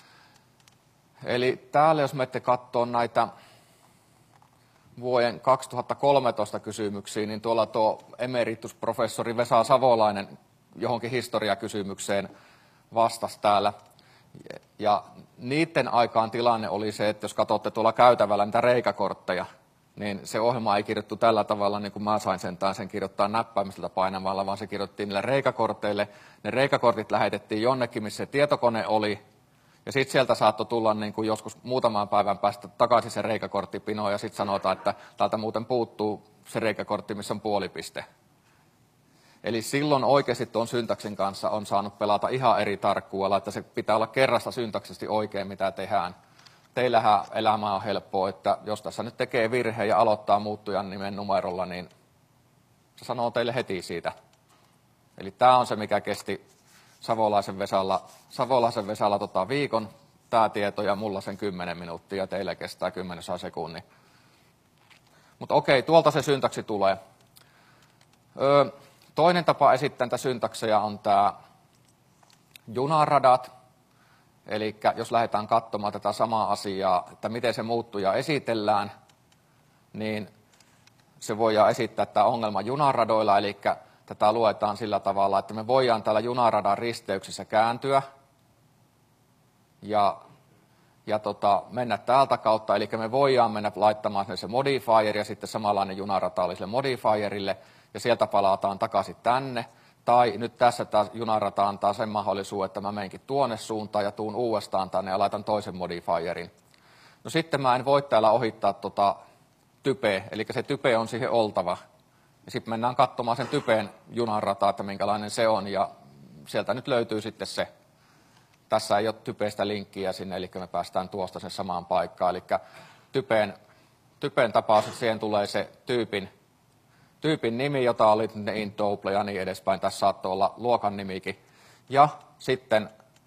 Eli täällä jos menette katsoa näitä vuoden 2013 kysymyksiä, niin tuolla tuo emeritusprofessori Vesa Savolainen johonkin historiakysymykseen vastasi täällä. Ja niiden aikaan tilanne oli se, että jos katsotte tuolla käytävällä niitä reikäkortteja, niin se ohjelma ei kirjoittu tällä tavalla, niin kuin mä sain sen kirjoittaa näppäimisellä painamalla, vaan se kirjoittiin niille reikäkorteille. Ne reikäkortit lähetettiin jonnekin, missä se tietokone oli, ja sitten sieltä saattoi tulla niin kuin joskus muutaman päivän päästä takaisin se reikäkorttipino, ja sitten sanotaan, että täältä muuten puuttuu se reikäkortti, missä on puolipiste. Eli silloin oikeasti tuon syntaksin kanssa on saanut pelata ihan eri tarkkuudella, että se pitää olla kerrasta syntaksisesti oikein, mitä tehdään. Teillähän elämä on helppoa, että jos tässä nyt tekee virheen ja aloittaa muuttujan nimen numerolla, niin se sanoo teille heti siitä. Eli tämä on se, mikä kesti Savolaisen Vesalla viikon, tämä tieto, ja mulla sen 10 minuuttia, ja teillä kestää 10 sekunnin. Mutta okei, tuolta se syntaksi tulee. Toinen tapa esittää näitä syntakseja on tämä junaradat. Eli jos lähdetään katsomaan tätä samaa asiaa, että miten se muuttuja esitellään, niin se voidaan esittää tämä ongelma junaradoilla, eli tätä luetaan sillä tavalla, että me voidaan täällä junaradan risteyksissä kääntyä ja mennä täältä kautta, eli me voidaan mennä laittamaan se modifier ja sitten samanlainen junarata oli sille modifierille, ja sieltä palataan takaisin tänne. Tai nyt tässä taas junarata antaa sen mahdollisuuden, että mä menenkin tuonne suuntaan ja tuun uudestaan tänne ja laitan toisen modifierin. No sitten mä en voi täällä ohittaa typeä, eli se type on siihen oltava. Ja sitten mennään katsomaan sen typeen junarataa, että minkälainen se on, ja sieltä nyt löytyy sitten se. Tässä ei ole typeistä linkkiä sinne, eli me päästään tuosta sen samaan paikkaan. Eli typeen tapaus, että siihen tulee se tyypin nimi, jota oli int double ja niin edespäin. Tässä saattoi olla luokan nimikin. Ja sitten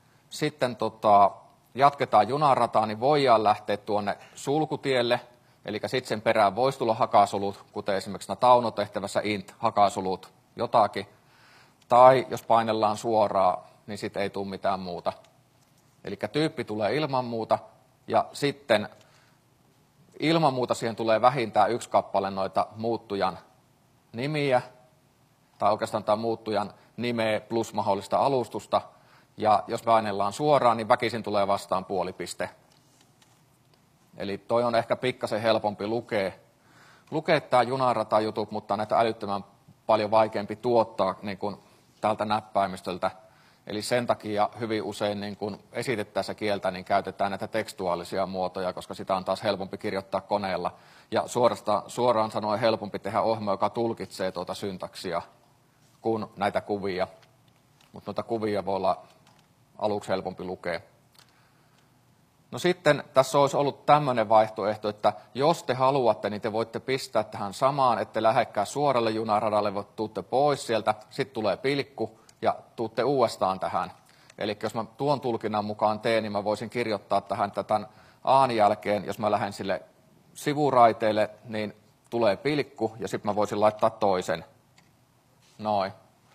jatketaan junarataa, niin voidaan lähteä tuonne sulkutielle. Eli sitten sen perään voisi tulla hakasulut, kuten esimerkiksi taunotehtävässä int hakasulut jotakin. Tai jos painellaan suoraan, niin sitten ei tule mitään muuta. Eli tyyppi tulee ilman muuta, ja sitten ilman muuta siihen tulee vähintään yksi kappale noita muuttujan nimiä, tai oikeastaan tämä muuttujan nimeä plus mahdollista alustusta, ja jos painellaan suoraan, niin väkisin tulee vastaan puolipiste. Eli toi on ehkä pikkasen helpompi lukea tämä junarata-jutut, mutta näitä älyttömän paljon vaikeampi tuottaa niin kuin tältä näppäimistöltä. Eli sen takia hyvin usein niin kun esitettäessä kieltä, niin käytetään näitä tekstuaalisia muotoja, koska sitä on taas helpompi kirjoittaa koneella. Ja suoraan sanoen helpompi tehdä ohjelma, joka tulkitsee tuota syntaksia kuin näitä kuvia. Mutta noita kuvia voi olla aluksi helpompi lukea. No sitten tässä olisi ollut tämmöinen vaihtoehto, että jos te haluatte, niin te voitte pistää tähän samaan, että lähekkää suoralle junaradalle, tuutte pois sieltä, sitten tulee pilkku ja tuutte uudestaan tähän. Eli jos mä tuon tulkinnan mukaan teen, niin mä voisin kirjoittaa tähän tämän A:n jälkeen, jos mä lähden sille sivuraiteelle, niin tulee pilkku ja sitten mä voisin laittaa toisen. Noin.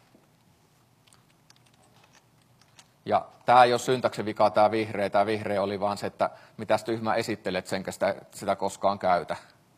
Ja tämä ei ole syntaksen vika, tämä vihreä. Tämä vihreä oli vaan se, että mitäs tyhmä esittelet senkä sitä koskaan käytä.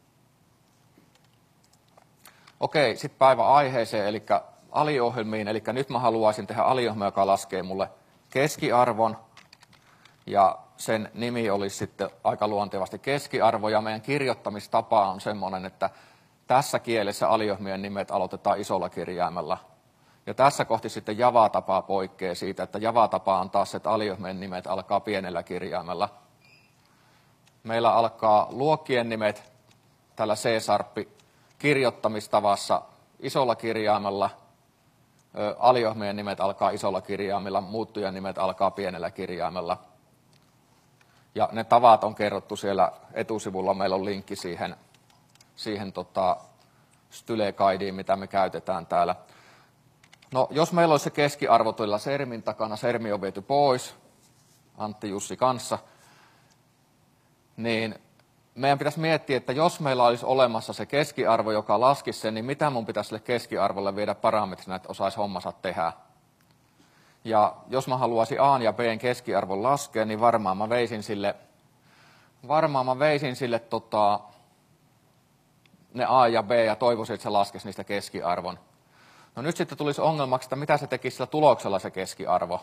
Okei, sitten päivän aiheeseen, eli aliohjelmiin. Eli nyt mä haluaisin tehdä aliohjelma, joka laskee mulle keskiarvon. Ja sen nimi olisi sitten aika luontevasti keskiarvo. Ja meidän kirjoittamistapa on semmoinen, että tässä kielessä aliohjelmien nimet aloitetaan isolla kirjaimella. Ja tässä kohti sitten Java-tapa poikkeaa siitä, että Java-tapa on taas, että aliohjelmien nimet alkaa pienellä kirjaimella. Meillä alkaa luokkien nimet tällä C-kirjoittamistavassa isolla kirjaimella. Aliohjelmien nimet alkaa isolla kirjaimella, muuttujan nimet alkaa pienellä kirjaimella. Ja ne tavat on kerrottu siellä etusivulla, meillä on linkki siihen Style Guideen, mitä me käytetään täällä. No, jos meillä olisi se keskiarvo tuolla sermin takana, sermi on viety pois, Antti Jussi kanssa, niin meidän pitäisi miettiä, että jos meillä olisi olemassa se keskiarvo, joka laskisi sen, niin mitä mun pitäisi sille keskiarvolle viedä parametrina, että osaisi hommansa tehdä. Ja jos mä haluaisin A ja B:n keskiarvon laskea, niin varmaan mä veisin sille ne A ja B ja toivoisin, että se laskisi niistä keskiarvon. No nyt sitten tulisi ongelmaksi, että mitä se tekisi sillä tuloksella se keskiarvo.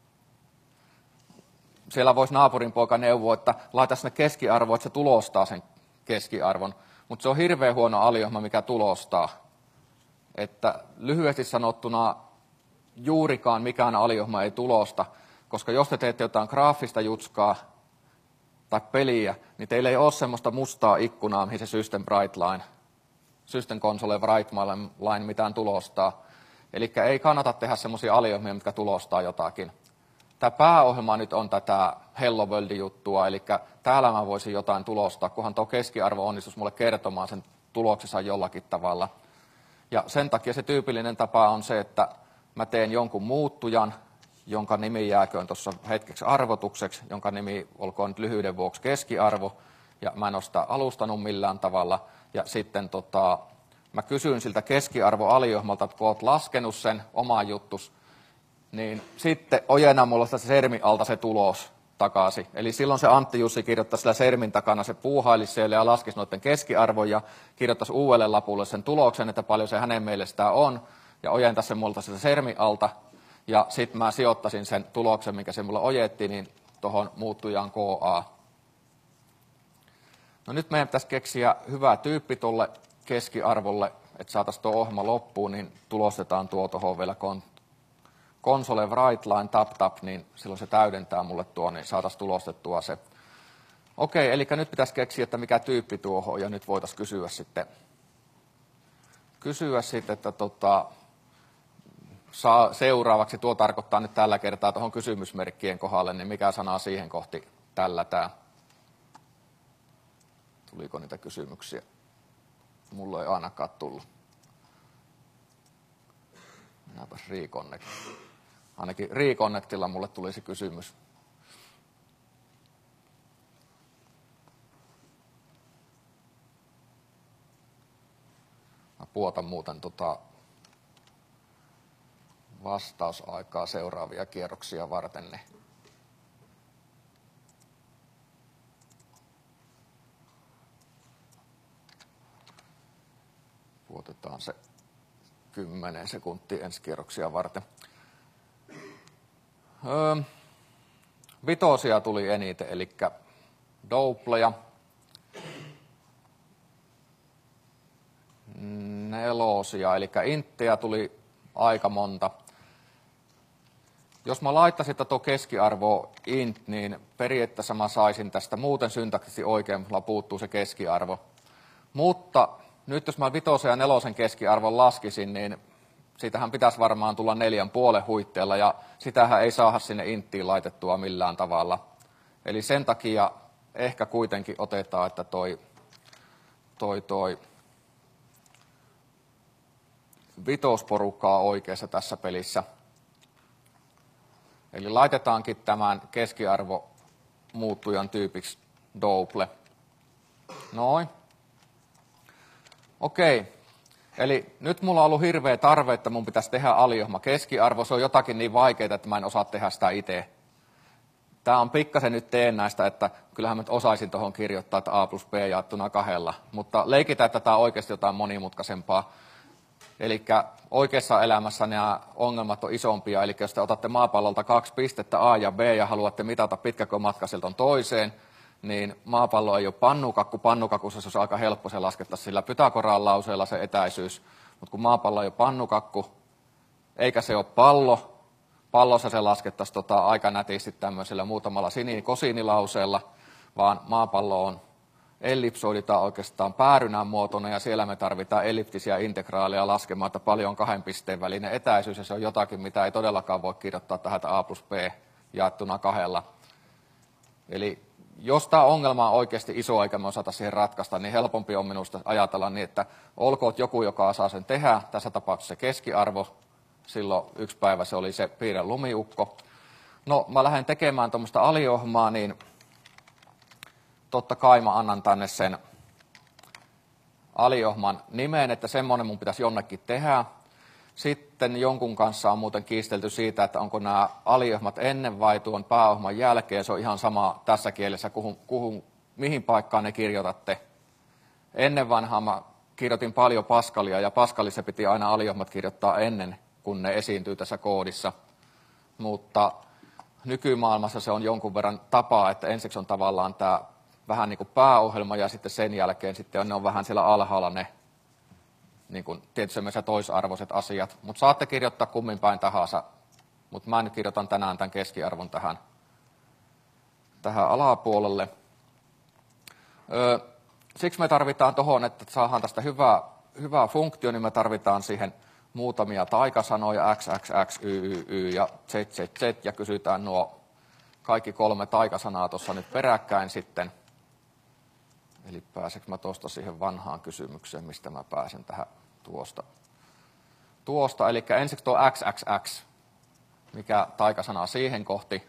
Siellä voisi naapurin poika neuvoa, että laita sinne keskiarvo, että se tulostaa sen keskiarvon. Mutta se on hirveän huono aliohjelma, mikä tulostaa. Että lyhyesti sanottuna juurikaan mikään aliohjelma ei tulosta, koska jos te teette jotain graafista jutskaa tai peliä, niin teillä ei ole semmoista mustaa ikkunaa, mihin se System Console Write Line mitään tulostaa. Eli ei kannata tehdä semmoisia aliohjelmia, mitkä tulostaa jotakin. Tämä pääohjelma nyt on tätä Hello World-juttua, eli täällä mä voisin jotain tulostaa, kunhan tuo keskiarvo onnistuisi mulle kertomaan sen tuloksensa jollakin tavalla. Ja sen takia se tyypillinen tapa on se, että mä teen jonkun muuttujan, jonka nimi jääköön tuossa hetkeksi arvotukseksi, jonka nimi olkoon nyt lyhyyden vuoksi keskiarvo, ja mä en ole sitä alustanut millään tavalla. Ja sitten mä kysyn siltä keskiarvoaliohjelmalta, että kun oot laskenut sen oman juttus, niin sitten ojenna mulla sitä sermin alta se tulos takaisin. Eli silloin se Antti Jussi kirjoittaisi sillä sermin takana, se puuhailisi siellä ja laskisi noiden keskiarvon ja kirjoittaisi uudelle lapulle sen tuloksen, että paljon se hänen mielestään on, ja ojentaisi se multa sitä sermin alta, ja sitten mä sijoittaisin sen tuloksen, minkä se mulle ojetti, niin tuohon muuttujaan KA. No nyt meidän pitäisi keksiä hyvä tyyppi tuolle keskiarvolle, että saataisiin tuo ohjelma loppuun, niin tulostetaan tuohon vielä Console Write Line tap, niin silloin se täydentää mulle tuo, niin saataisiin tulostettua se. Okei, eli nyt pitäisi keksiä, että mikä tyyppi tuohon, ja nyt voitaisiin kysyä sitten että seuraavaksi, tuo tarkoittaa nyt tällä kertaa tuohon kysymysmerkkien kohdalle, niin mikä sanaa siihen kohti tällätään. Tuliko niitä kysymyksiä? Mulla ei ainakaan tullut. Minäpäs reconnect. Ainakin reconnectilla mulle tuli se kysymys. Mä puotan muuten vastausaikaa seuraavia kierroksia varten. Niin. Puotetaan se 10 sekuntia ensi kierroksia varten. Vitosia tuli eniten, eli doubleja. Nelosia, eli inttejä tuli aika monta. Jos mä laittaisin tuo keskiarvo int, niin periaatteessa mä saisin tästä muuten syntaksisesti oikein, mulla puuttuu se keskiarvo. Mutta nyt jos mä 5 ja 4 keskiarvon laskisin, niin siitähän pitäisi varmaan tulla 4,5 huitteella, ja sitähän ei saada sinne inttiin laitettua millään tavalla. Eli sen takia ehkä kuitenkin otetaan, että toi vitosporukka on oikeassa tässä pelissä. Eli laitetaankin tämän keskiarvo muuttujan tyypiksi double. Noin. Okei. Eli nyt mulla on ollut hirveä tarve, että mun pitäisi tehdä aliohjelma keskiarvo. Se on jotakin niin vaikeaa, että mä en osaa tehdä sitä itse. Tää on pikkasen nyt teennäistä, että kyllähän mä osaisin tuohon kirjoittaa, että A plus B jaettuna 2. Mutta leikitään, että tämä on oikeasti jotain monimutkaisempaa. Eli oikeassa elämässä nämä ongelmat on isompia. Eli jos te otatte maapallolta 2 pistettä A ja B ja haluatte mitata pitkäkö matka siltä toiseen, niin maapallo ei ole pannukakku. Pannukakussa se olisi aika helppo, se laskettaisiin sillä Pythagoran lauseella se etäisyys. Mutta kun maapallo ei ole pannukakku, eikä se ole pallo, pallossa se laskettaisiin aika nätisti tämmöisellä muutamalla kosiinilauseella, vaan maapallo on ellipsoiditaan oikeastaan päärynän muotoinen, ja siellä me tarvitaan elliptisiä integraaleja laskemaan, että paljon on 2 pisteen välinen etäisyys, ja se on jotakin, mitä ei todellakaan voi kirjoittaa tähän, että A plus B jaettuna 2. Eli jos tämä ongelma on oikeasti iso eikä me osata siihen ratkaista, niin helpompi on minusta ajatella niin, että olkoon joku, joka osaa sen tehdä, tässä tapauksessa se keskiarvo, silloin yksi päivä se oli se piirre lumiukko. No, mä lähden tekemään tuommoista aliohmaa, niin totta kai mä annan tänne sen aliohman nimeen, että semmoinen mun pitäisi jonnekin tehdä. Sitten jonkun kanssa on muuten kiistelty siitä, että onko nämä aliohmat ennen vai tuon pääohman jälkeen. Se on ihan sama tässä kielessä, mihin paikkaan ne kirjoitatte. Ennen vanhaa mä kirjoitin paljon Pascalia, ja Pascalissa piti aina aliohmat kirjoittaa ennen, kun ne esiintyy tässä koodissa. Mutta nykymaailmassa se on jonkun verran tapaa, että ensiksi on tavallaan tämä vähän niin kuin pääohjelma, ja sitten sen jälkeen sitten ne on vähän siellä alhaalla ne niin kuin tietysti myös toisarvoiset asiat. Mutta saatte kirjoittaa kummin päin tahansa, mutta mä nyt kirjoitan tänään tämän keskiarvon tähän alapuolelle. Siksi me tarvitaan tuohon, että saadaan tästä hyvää funktio, niin me tarvitaan siihen muutamia taikasanoja, x, x, x, y, y, y ja z, z, z, ja kysytään nuo kaikki 3 taikasanaa tuossa nyt peräkkäin sitten. Eli pääsekö mä tuosta siihen vanhaan kysymykseen, mistä mä pääsen tähän tuosta. Eli ensiksi tuo x, x, x, mikä taikasana siihen kohti.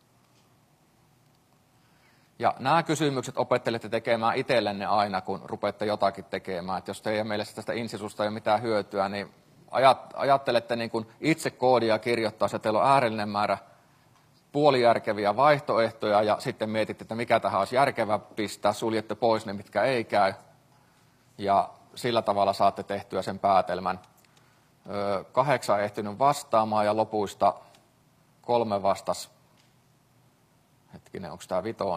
Ja nämä kysymykset opettelette tekemään itsellenne aina, kun rupeatte jotakin tekemään. Et jos teidän mielestä tästä insisusta ei ole mitään hyötyä, niin ajattelette niin kuin itse koodia kirjoittaa, ja teillä on äärellinen määrä puolijärkeviä vaihtoehtoja, ja sitten mietitte, että mikä tähän olisi järkevä pistää, suljette pois ne, mitkä ei käy, ja sillä tavalla saatte tehtyä sen päätelmän. 8 ehtinyt vastaamaan, ja lopuista 3 vastas. Hetkinen, onko tämä 5?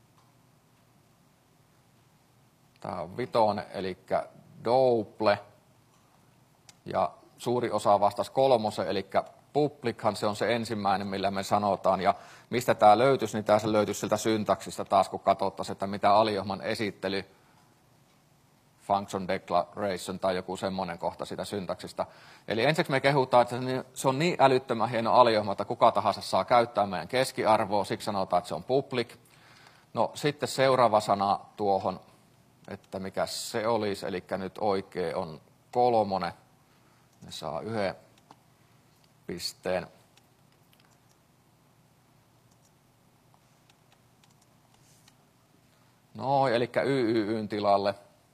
Tämä on 5, eli double, ja suuri osa vastasi 3, eli publichan se on se ensimmäinen, millä me sanotaan. Ja mistä tämä löytyisi, niin tämä se löytyisi sieltä syntaksista taas, kun katsottaisiin, että mitä aliohman esittely, function declaration tai joku semmoinen kohta sitä syntaksista. Eli ensiksi me kehutaan, että se on niin älyttömän hieno aliohma, että kuka tahansa saa käyttää meidän keskiarvoa, siksi sanotaan, että se on public. No sitten seuraava sana tuohon, että mikä se olisi, eli nyt oikein on 3, ne saa 1 pisteen. No, eli YYYn tilalle.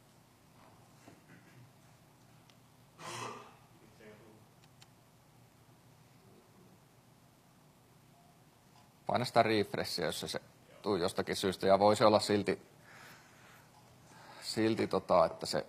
Paina sitä refreshia, jos se tuu jostakin syystä, ja voisi olla silti että se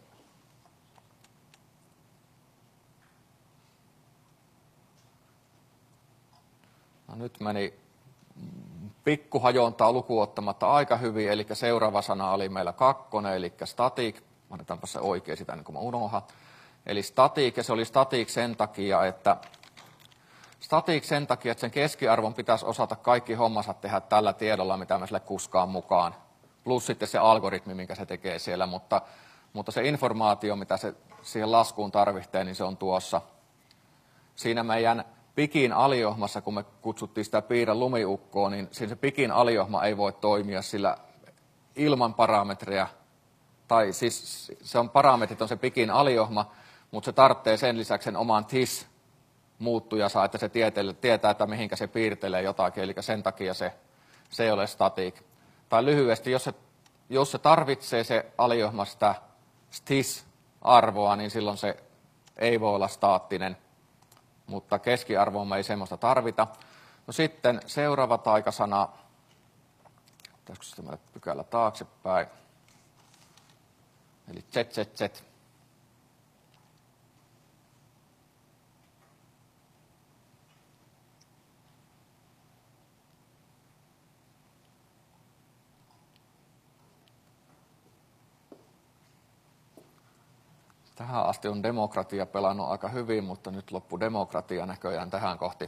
no nyt meni pikkuhajontaa lukuottamatta aika hyvin, eli seuraava sana oli meillä 2, eli static. Annetaanpa se oikein sitä, niin kuin mä unohan. Eli static, ja se oli static sen takia, että sen keskiarvon pitäisi osata kaikki hommansa tehdä tällä tiedolla, mitä me sille kuskaan mukaan. Plus sitten se algoritmi, minkä se tekee siellä, mutta se informaatio, mitä se siihen laskuun tarvitsee, niin se on tuossa. Siinä meidän pikin aliohmassa, kun me kutsuttiin sitä piirre lumiukkoa, niin siinä se pikin aliohma ei voi toimia sillä ilman parametreja. Tai siis se on parametrit on se pikin aliohma, mutta se tarvitsee sen lisäksi sen oman TIS-muuttujansa, että se tietää, että mihinkä se piirtelee jotakin, eli sen takia se ei ole static. Tai lyhyesti, jos se tarvitsee se aliohma sitä TIS-arvoa, niin silloin se ei voi olla staattinen, mutta keskiarvoon me ei semmoista tarvita. No sitten seuraava taikasana, pitäisikö sitä mennä pykälä taaksepäin, eli ZZZ. Tähän asti on demokratia pelannut aika hyvin, mutta nyt loppu demokratia näköjään tähän kohti.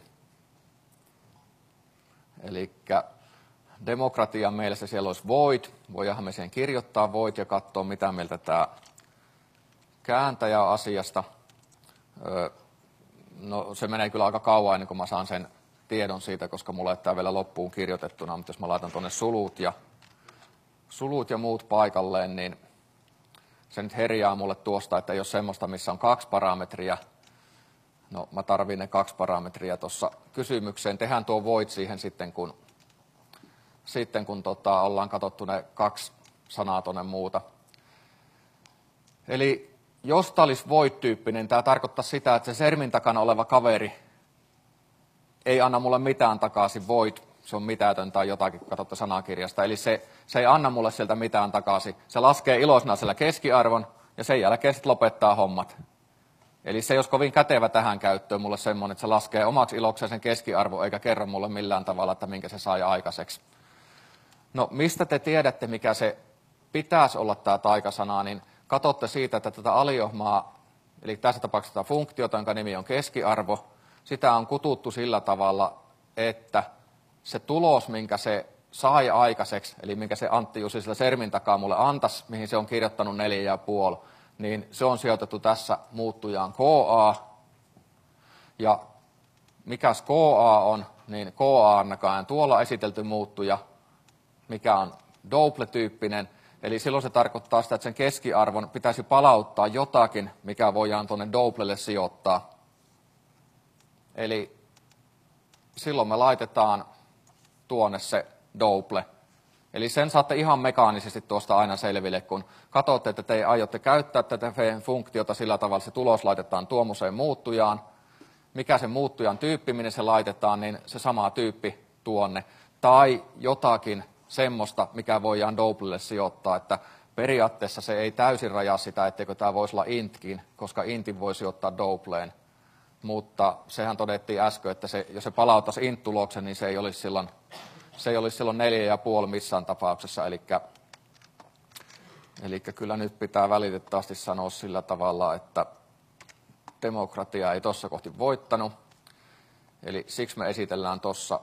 Eli demokratian mielessä siellä olisi void. Voidaanhan me siihen kirjoittaa void ja katsoa, mitä mieltä tämä kääntäjä asiasta. No se menee kyllä aika kauan ennen kuin mä saan sen tiedon siitä, koska mulla ei tämä vielä loppuun kirjoitettuna, mutta jos mä laitan tuonne sulut ja muut paikalleen, niin se nyt herjaa mulle tuosta, että jos semmoista, missä on 2 parametria, No, mä tarvin ne 2 parametria tuossa kysymykseen. Tehdään tuo void siihen sitten, kun ollaan katsottu ne 2 sanaa tuonne muuta. Eli jos tämä olisi void-tyyppinen, tämä tarkoittaa sitä, että se sermin takana oleva kaveri ei anna mulle mitään takaisin. Void, se on mitätön tai jotakin, kun katsotte sanakirjasta. Eli se ei anna mulle sieltä mitään takaisin. Se laskee iloisena keskiarvon ja sen jälkeen sitten lopettaa hommat. Eli se ei olisi kovin kätevä tähän käyttöön mulle semmoinen, että se laskee omaksi ilokseen sen keskiarvo eikä kerro mulle millään tavalla, että minkä se sai aikaiseksi. No mistä te tiedätte, mikä se pitäisi olla tämä taikasana, niin katsotte siitä, että tätä aliohmaa, eli tässä tapauksessa tätä funktiota, jonka nimi on keskiarvo, sitä on kututtu sillä tavalla, että se tulos, minkä se sai aikaiseksi, eli minkä se Antti Jussi sillä sermin takaa mulle antaisi, mihin se on kirjoittanut 4,5, niin se on sijoitettu tässä muuttujaan KA. Ja mikäs KA on, niin KA on tuolla esitelty muuttuja, mikä on Doble-tyyppinen. Eli silloin se tarkoittaa sitä, että sen keskiarvon pitäisi palauttaa jotakin, mikä voidaan tuonne Doblelle sijoittaa. Eli silloin me laitetaan tuonne se Doble. Eli sen saatte ihan mekaanisesti tuosta aina selville, kun katsotte, että te aiotte käyttää tätä funktiota sillä tavalla, että se tulos laitetaan tuommoiseen muuttujaan. Mikä se muuttujan tyyppi, minne se laitetaan, niin se sama tyyppi tuonne. Tai jotakin semmoista, mikä voidaan Doblelle sijoittaa, että periaatteessa se ei täysin rajaa sitä, etteikö tämä voisi olla intkin, koska intin voi sijoittaa Dobleen. Mutta sehän todettiin äsken, että jos se palauttaisi int-tuloksen, niin se ei olisi silloin 4,5 missään tapauksessa. Eli kyllä nyt pitää välitettävästi sanoa sillä tavalla, että demokratia ei tuossa kohti voittanut. Eli siksi me esitellään tuossa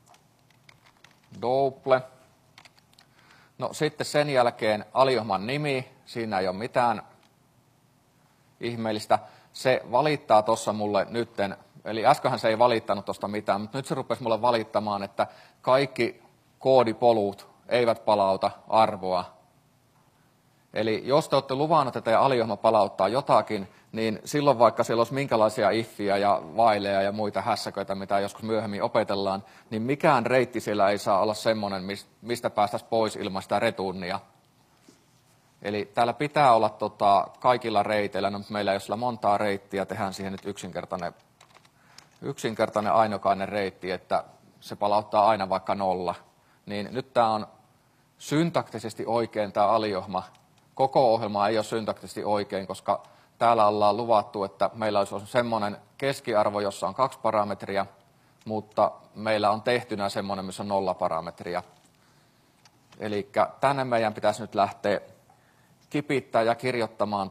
Doble. No sitten sen jälkeen aliohman nimi, siinä ei ole mitään ihmeellistä. Se valittaa tuossa mulle nytten, eli äskenhän se ei valittanut tuosta mitään, mutta nyt se rupesi mulle valittamaan, että kaikki koodipolut eivät palauta arvoa. Eli jos te olette luvannut, että teidän aliohma palauttaa jotakin, niin silloin vaikka siellä olisi minkälaisia iffiä ja vaileja ja muita hässäköitä, mitä joskus myöhemmin opetellaan, niin mikään reitti siellä ei saa olla semmoinen, mistä päästäisiin pois ilman sitä returnia. Eli täällä pitää olla kaikilla reiteillä, no, mutta meillä ei ole sillä montaa reittiä, tehdään siihen nyt yksinkertainen ainokainen reitti, että se palauttaa aina vaikka 0. Niin nyt tämä on syntaktisesti oikein tämä aliohma. Koko ohjelma ei ole syntaktisesti oikein, koska täällä ollaan luvattu, että meillä olisi semmoinen keskiarvo, jossa on 2 parametria, mutta meillä on tehtynä semmoinen, missä on 0 parametria. Eli tänne meidän pitäisi nyt lähteä kipittää ja kirjoittamaan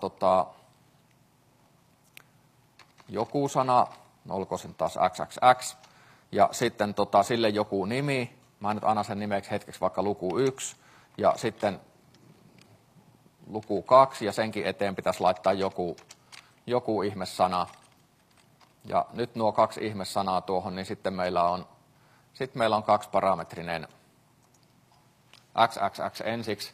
joku sana, olkoon sen taas XXX, ja sitten sille joku nimi. Mä nyt annan sen nimeksi hetkeksi vaikka luku 1, ja sitten luku 2, ja senkin eteen pitäisi laittaa joku ihmessana. Ja nyt nuo 2 ihmesanaa tuohon, niin sitten meillä on 2-parametrinen XXX ensiksi.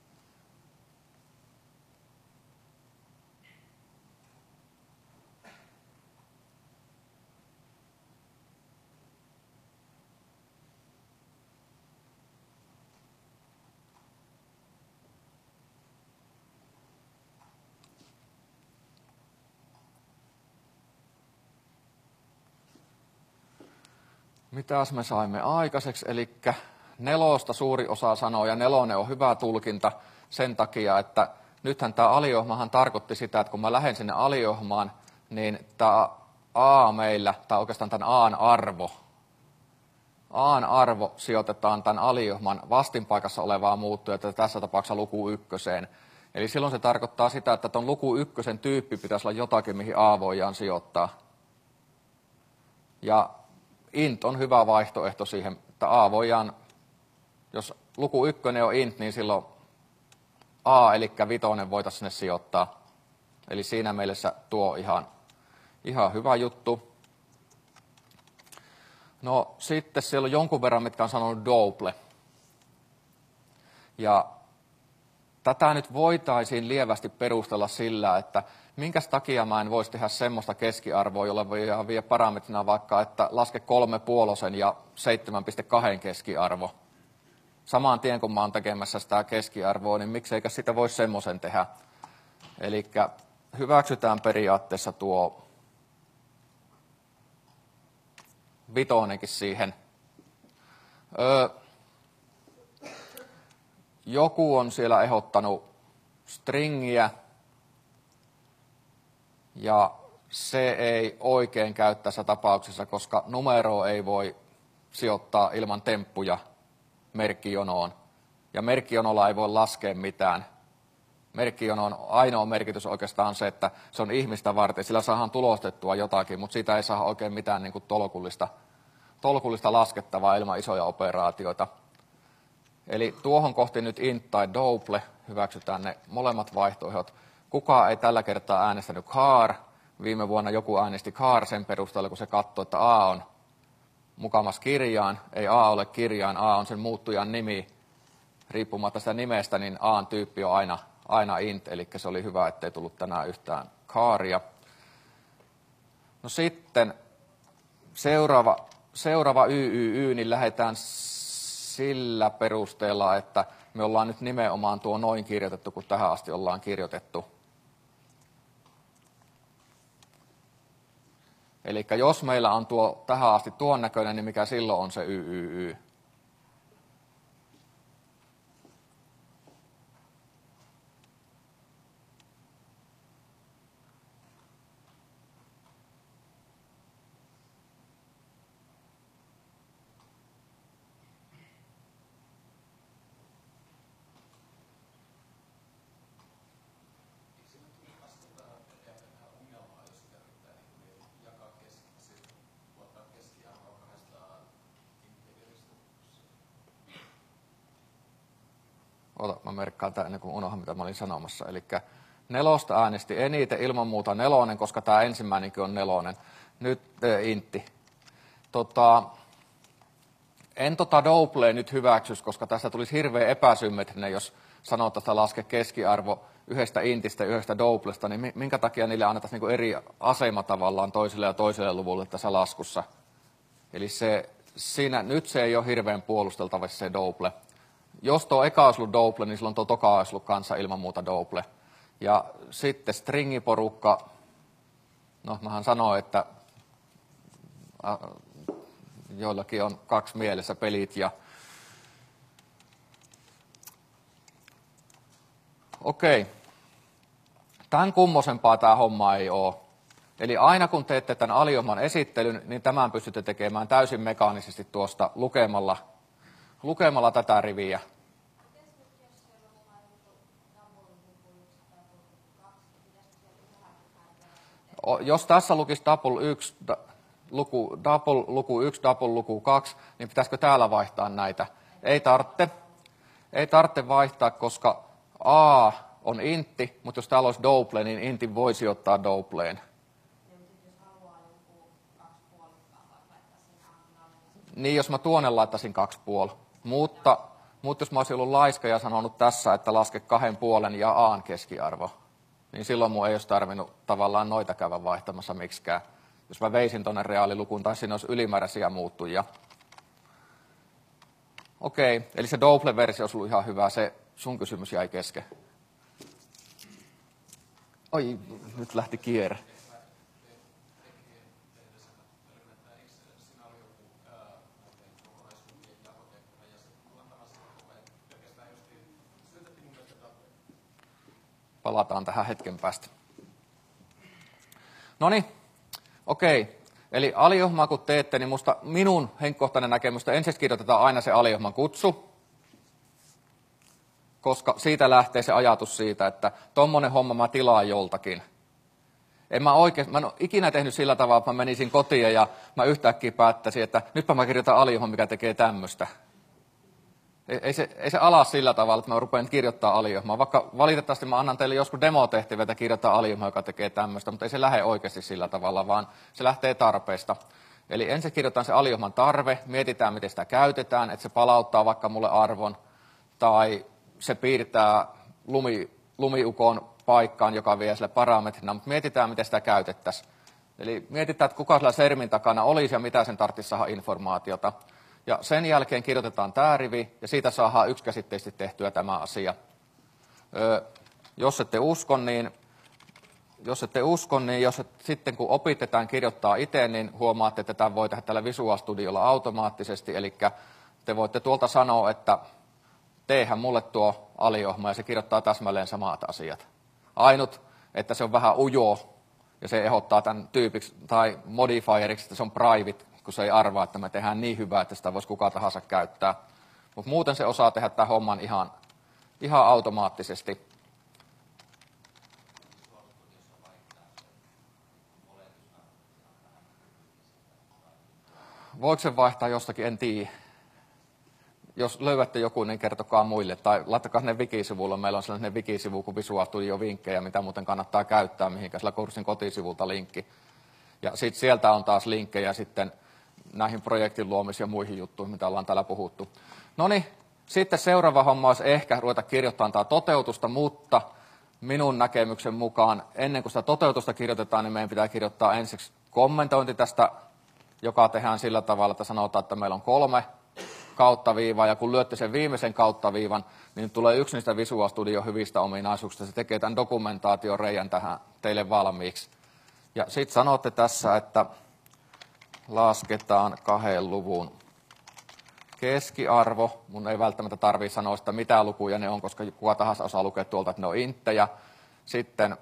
Mitäs me saimme aikaiseksi? Eli 4 suuri osa sanoo, ja 4 on hyvä tulkinta sen takia, että nythän tämä aliohmahan tarkoitti sitä, että kun mä lähden sinne aliohmaan, niin tämä A meillä, tai oikeastaan tämän A:n arvo sijoitetaan tämän aliohman vastinpaikassa olevaa muuttujaa, tässä tapauksessa luku 1. Eli silloin se tarkoittaa sitä, että tuon luku 1 tyyppi pitäisi olla jotakin, mihin A voidaan sijoittaa. Ja int on hyvä vaihtoehto siihen, että A voidaan, jos luku 1 on int, niin silloin A, eli 5 voitaisiin sinne sijoittaa. Eli siinä mielessä tuo ihan hyvä juttu. No sitten siellä on jonkun verran, mitkä on sanonut Doble. Ja tätä nyt voitaisiin lievästi perustella sillä, että minkäs takia mä en voisi tehdä semmoista keskiarvoa, jolla vie parametrina vaikka, että laske 3,5 ja 7,2 keskiarvo. Samaan tien kun mä oon tekemässä sitä keskiarvoa, niin mikseikä sitä voisi semmoisen tehdä. Eli hyväksytään periaatteessa tuo vitonenkin siihen. Joku on siellä ehdottanut stringiä, ja se ei oikein käy tässä tapauksessa, koska numeroa ei voi sijoittaa ilman temppuja merkkijonoon. Ja merkkijonolla ei voi laskea mitään. Merkkijonon ainoa merkitys oikeastaan on se, että se on ihmistä varten. Sillä saadaan tulostettua jotakin, mutta siitä ei saa oikein mitään niin kuin tolkullista laskettavaa ilman isoja operaatioita. Eli tuohon kohti nyt int tai double, hyväksytään ne molemmat vaihtoehdot. Kukaan ei tällä kertaa äänestänyt char. Viime vuonna joku äänesti char sen perusteella, kun se katsoi, että a on mukamas kirjaan. Ei a ole kirjaan, a on sen muuttujan nimi. Riippumatta sitä nimestä, niin a:n tyyppi on aina int, eli se oli hyvä, ettei tullut tänään yhtään charia. No sitten seuraava YYY, niin lähdetään sillä perusteella, että me ollaan nyt nimenomaan tuo noin kirjoitettu, kun tähän asti ollaan kirjoitettu. Eli jos meillä on tuo tähän asti tuon näköinen, niin mikä silloin on se YYY? Mä merkkaan tämän ennen kuin unohan, mitä mä olin sanomassa. Eli 4 äänesti eniten, ilman muuta 4, koska tämä ensimmäinenkin on 4. Nyt intti. En doublea nyt hyväksys, koska tästä tulisi hirveän epäsymmetrinen, jos sanotaan, että laske keskiarvo yhdestä intistä ja yhdestä doublesta, niin minkä takia niille annettaisiin niin eri asema tavallaan toiselle ja toiselle luvulle tässä laskussa. Eli nyt se ei ole hirveän puolusteltavissa se double. Jos tuo eka olisi ollut double, niin silloin tuo toka olisi ollut kanssa ilman muuta double. Ja sitten stringiporukka, no mähän sanoin, että joillakin on 2 mielessä pelit. Ja okei, tämän kummosempaa tämä homma ei ole. Eli aina kun teette tämän aliohman esittelyn, niin tämän pystytte tekemään täysin mekaanisesti tuosta lukemalla tätä riviä. Jos tässä lukisi luku 1, double luku 2, niin pitäisikö täällä vaihtaa näitä? Ei tarvitse vaihtaa, koska a on intti, mutta jos täällä olisi double, niin intin voisi ottaa doubleen. Niin, jos mä tuonne laittaisin 2,5. Mutta jos mä olisin ollut laiska ja sanonut tässä, että laske 2,5 ja a:n keskiarvo, niin silloin mun ei olisi tarvinnut tavallaan noita käydä vaihtamassa miksikään. Jos mä veisin tuonne reaalilukuun, tai siinä olisi ylimääräisiä muuttujia. Okei, eli se double-versio olisi ollut ihan hyvä. Se sun kysymys jäi kesken. Oi, nyt lähti kierre. Palataan tähän hetken päästä. Noniin, okei. Eli aliohmaa kun teette, niin minun henkkohtainen näkemystä ensiksi kirjoitetaan aina se aliohman kutsu, koska siitä lähtee se ajatus siitä, että tommonen homma mä tilaan joltakin. Mä en ole ikinä tehnyt sillä tavalla, että mä menisin kotiin ja mä yhtäkkiä päättäisin, että nytpä mä kirjoitan aliohman, mikä tekee tämmöistä. Ei se ala sillä tavalla, että mä rupean kirjoittaa aliohmaa. Vaikka valitettavasti mä annan teille joskus demotehtäviä, että kirjoittaa aliohmaa, joka tekee tämmöistä, mutta ei se lähde oikeasti sillä tavalla, vaan se lähtee tarpeesta. Eli ensin kirjoitetaan se aliohman tarve, mietitään miten sitä käytetään, että se palauttaa vaikka mulle arvon, tai se piirtää lumiukon paikkaan, joka vie sille parametrina, mutta mietitään, miten sitä käytettäisiin. Eli mietitään, että kuka sillä sermin takana olisi ja mitä sen tarvitsisi saada informaatiota. Ja sen jälkeen kirjoitetaan tämä rivi ja siitä saadaan yksikäsitteisesti tehtyä tämä asia. Jos ette usko, niin sitten kun opitte kirjoittaa itse, niin huomaatte, että tämän voi tehdä tällä Visual Studiolla automaattisesti. Eli te voitte tuolta sanoa, että teehän mulle tuo aliohma ja se kirjoittaa täsmälleen samat asiat. Ainut, että se on vähän ujo ja se ehdottaa tämän tyypiksi tai modifieriksi, että se on private, kun se ei arvaa, että me tehdään niin hyvää, että sitä voisi kuka tahansa käyttää. Mutta muuten se osaa tehdä tämän homman ihan automaattisesti. Voiko se vaihtaa jostakin, en tiedä. Jos löydätte joku, niin kertokaa muille. Tai laittakaa sinne wikisivulle. Meillä on sellainen wikisivu kuin Visual Studio vinkkejä, mitä muuten kannattaa käyttää, mihinkä sillä kurssin kotisivulta linkki. Ja sitten sieltä on taas linkkejä sitten näihin projektin luomisiin ja muihin juttuihin, mitä ollaan täällä puhuttu. No niin, sitten seuraava homma olisi ehkä ruveta kirjoittamaan tämä toteutusta, mutta minun näkemyksen mukaan ennen kuin sitä toteutusta kirjoitetaan, niin meidän pitää kirjoittaa ensiksi kommentointi tästä, joka tehdään sillä tavalla, että sanotaan, että meillä on 3 kauttaviivaa, ja kun lyötte sen viimeisen kauttaviivan, niin tulee yksi niistä Visual Studion hyvistä ominaisuuksista. Se tekee tämän dokumentaation reijän tähän teille valmiiksi. Ja sitten sanotte tässä, että lasketaan 2 luvun keskiarvo. Mun ei välttämättä tarvitse sanoa sitä, mitä lukuja ne on, koska kuka tahansa osaa lukea tuolta, että ne on inttejä. Sitten,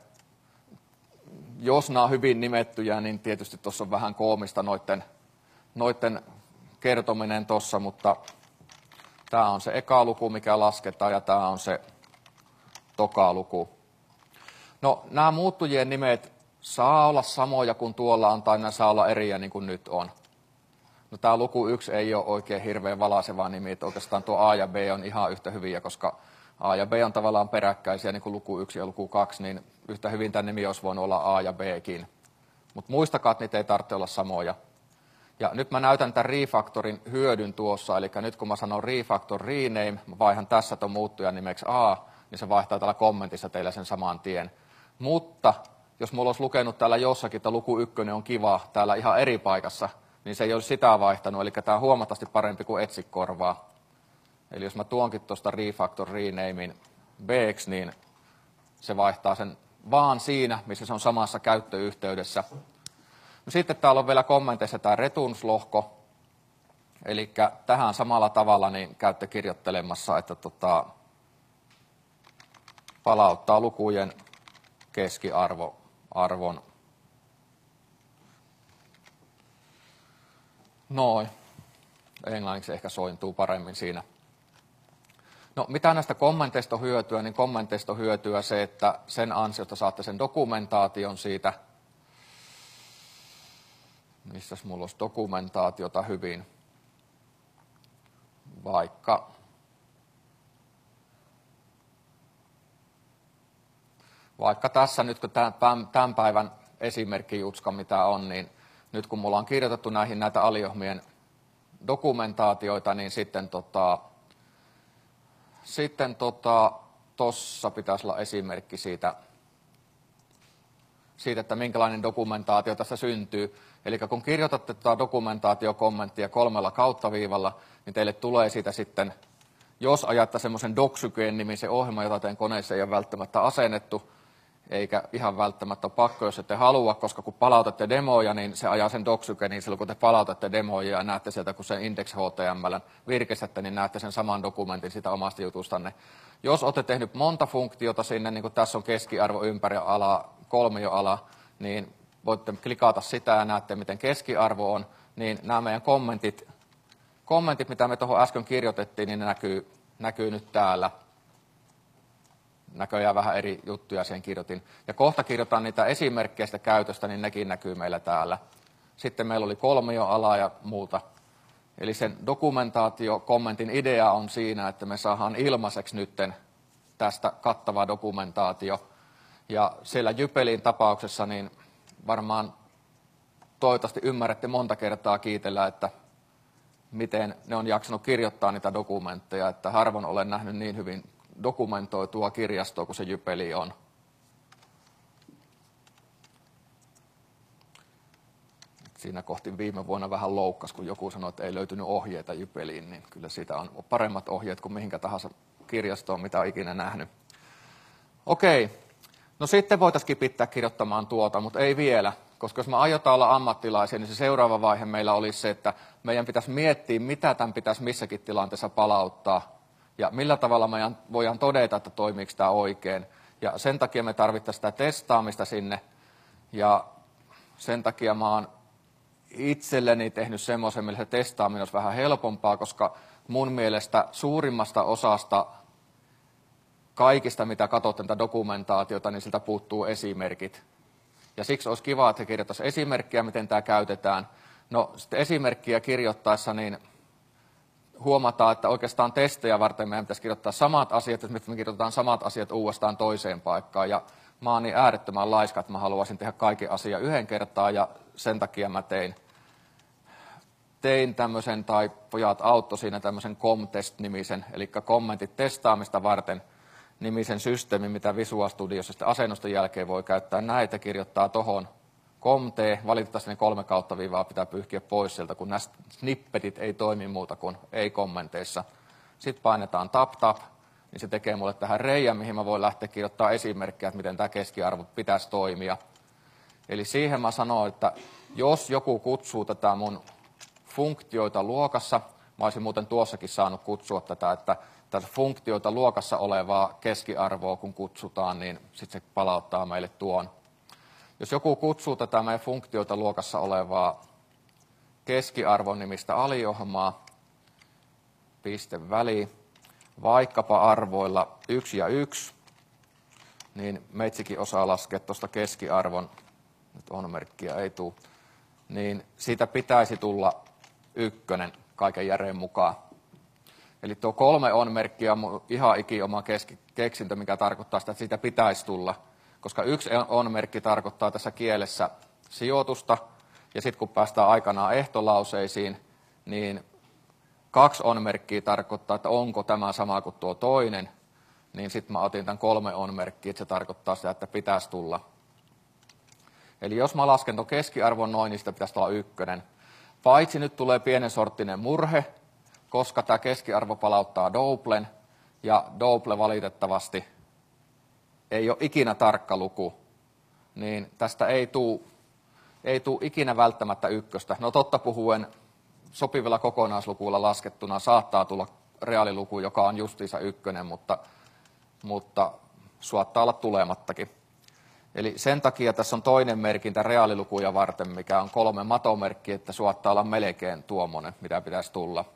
jos nämä on hyvin nimettyjä, niin tietysti tuossa on vähän koomista noiden kertominen tuossa, mutta tämä on se eka luku, mikä lasketaan, ja tämä on se toka luku. No, nämä muuttujien nimet saa olla samoja kuin tuolla on, tai nämä saa olla eriä niin kuin nyt on. No, tämä luku 1 ei ole oikein hirveän valaiseva nimi, että oikeastaan tuo A ja B on ihan yhtä hyviä, koska A ja B on tavallaan peräkkäisiä, niin kuin luku 1 ja luku 2, niin yhtä hyvin tämä nimi olisi voinut olla A ja Bkin. Mutta muistakaa, että niitä ei tarvitse olla samoja. Ja nyt mä näytän tämän refactorin hyödyn tuossa, eli nyt kun mä sanon refactor rename, mä vaihan tässä tuon muuttujan nimeksi A, niin se vaihtaa täällä kommentissa teille sen saman tien. Mutta jos mulla olisi lukenut täällä jossakin, että luku 1 on kiva täällä ihan eri paikassa, niin se ei olisi sitä vaihtanut, eli tämä on huomattavasti parempi kuin etsi korvaa. Eli jos mä tuonkin tuosta refactor renamein B:ksi, niin se vaihtaa sen vaan siinä, missä se on samassa käyttöyhteydessä. No, sitten täällä on vielä kommenteissa tämä returns-lohko, eli tähän samalla tavalla niin käytte kirjoittelemassa, että palauttaa lukujen keskiarvon. Noin, englanniksi ehkä sointuu paremmin siinä. No, mitä näistä kommenteista on hyötyä, niin kommenteista on hyötyä se, että sen ansiosta saatte sen dokumentaation siitä. Missäs mulla olisi dokumentaatiota hyvin? Vaikka tässä nyt, kun tämän päivän esimerkkijutska mitä on, niin nyt kun mulla on kirjoitettu näitä aliohmien dokumentaatioita, niin sitten tossa pitäisi olla esimerkki siitä, että minkälainen dokumentaatio tässä syntyy. Eli kun kirjoitatte dokumentaatiokommenttia 3 kauttaviivalla, niin teille tulee siitä sitten, jos ajatte semmoisen Doxygen nimisen ohjelma, jota teidän koneessa ei ole välttämättä asennettu, eikä ihan välttämättä ole pakko, jos ette halua, koska kun palautatte demoja, niin se ajaa sen Doxygenin silloin, kun te palautatte demoja ja näette sieltä, kun sen index.html virkistätte, niin näette sen saman dokumentin sitä omasta jutustanne. Jos olette tehnyt monta funktiota sinne, niin kuin tässä on keskiarvo, ympäriala, kolmioala, niin voitte klikata sitä ja näette, miten keskiarvo on, niin nämä meidän kommentit mitä me tuohon äsken kirjoitettiin, niin ne näkyy nyt täällä. Näköjään vähän eri juttuja sen kirjoitin. Ja kohta kirjoitan niitä esimerkkejä sitä käytöstä, niin nekin näkyy meillä täällä. Sitten meillä oli kolmioala ja muuta. Eli sen dokumentaatiokommentin idea on siinä, että me saadaan ilmaiseksi nytten tästä kattava dokumentaatio. Ja siellä Jypelin tapauksessa niin varmaan toivottavasti ymmärrätte monta kertaa kiitellä, että miten ne on jaksanut kirjoittaa niitä dokumentteja, että harvoin olen nähnyt niin hyvin dokumentoitua kirjastoa kuin se Jypeli on. Siinä kohti viime vuonna vähän loukkas, kun joku sanoi, että ei löytynyt ohjeita Jypeliin, niin kyllä siitä on paremmat ohjeet kuin mihinkä tahansa kirjastoon, mitä on ikinä nähnyt. Okei, no sitten voitaisiin kipittää kirjoittamaan tuota, mutta ei vielä, koska jos me aiotaan olla ammattilaisia, niin se seuraava vaihe meillä olisi se, että meidän pitäisi miettiä, mitä tämän pitäisi missäkin tilanteessa palauttaa ja millä tavalla me voidaan todeta, että toimiiko tämä oikein. Ja sen takia me tarvittaisiin sitä testaamista sinne ja sen takia mä oon itselleni tehnyt semmoisen, millä se testaaminen olisi vähän helpompaa, koska mun mielestä suurimmasta osasta kaikista, mitä katsot tätä dokumentaatiota, niin siltä puuttuu esimerkit. Ja siksi olisi kiva, että kirjoittaisi esimerkkiä, miten tämä käytetään. No sitten esimerkkiä kirjoittaessa niin huomataan, että oikeastaan testejä varten meidän pitäisi kirjoittaa samat asiat, että me kirjoitetaan samat asiat uudestaan toiseen paikkaan. Ja mä oon niin äärettömän laiska, että mä haluaisin tehdä kaikki asia yhden kertaa ja sen takia mä tein tämmöisen, tai pojat auttoi siinä tämmöisen ComTest-nimisen, eli kommentit testaamista varten nimisen systeemin, mitä Visual Studiossa sitten asennusten jälkeen voi käyttää näitä, kirjoittaa tuohon ComT, valitettavasti ne 3 kautta-viivaa pitää pyyhkiä pois sieltä, kun nämä snippetit ei toimi muuta kuin ei-kommenteissa. Sitten painetaan tap, niin se tekee mulle tähän reijän, mihin mä voin lähteä kirjoittaa esimerkkejä, että miten tämä keskiarvo pitäisi toimia. Eli siihen mä sanon, että jos joku kutsuu tätä mun funktioita luokassa, mä olisin muuten tuossakin saanut kutsua tätä, että tässä funktioita luokassa olevaa keskiarvoa kun kutsutaan, niin sitten se palauttaa meille tuon. Jos joku kutsuu tätä meidän funktioita luokassa olevaa keskiarvon nimistä aliohjelmaa, piste väliin, vaikkapa arvoilla 1 ja 1, niin meitsikin osaa laskea tuosta keskiarvon, nyt on-merkkiä ei tule, niin siitä pitäisi tulla 1 kaiken järjen mukaan. Eli tuo 3 on-merkkiä on ihan ikioma keksintö, mikä tarkoittaa sitä, että siitä pitäisi tulla. Koska 1 on-merkki tarkoittaa tässä kielessä sijoitusta, ja sitten kun päästään aikanaan ehtolauseisiin, niin 2 on-merkkiä tarkoittaa, että onko tämä sama kuin tuo toinen, niin sitten mä otin tämän 3 on-merkkiä, että se tarkoittaa sitä, että pitäisi tulla. Eli jos mä lasken tuon keskiarvon noin, niin sitä pitäisi olla 1. Paitsi nyt tulee pienen sorttinen murhe, koska tämä keskiarvo palauttaa doublen, ja double valitettavasti ei ole ikinä tarkka luku, niin tästä ei tule ikinä välttämättä 1. No totta puhuen sopivilla kokonaislukuilla laskettuna saattaa tulla reaaliluku, joka on justiinsa 1, mutta suottaa olla tulemattakin. Eli sen takia tässä on toinen merkintä reaalilukuja varten, mikä on 3 matomerkki, että suottaa olla melkein tuommoinen, mitä pitäisi tulla.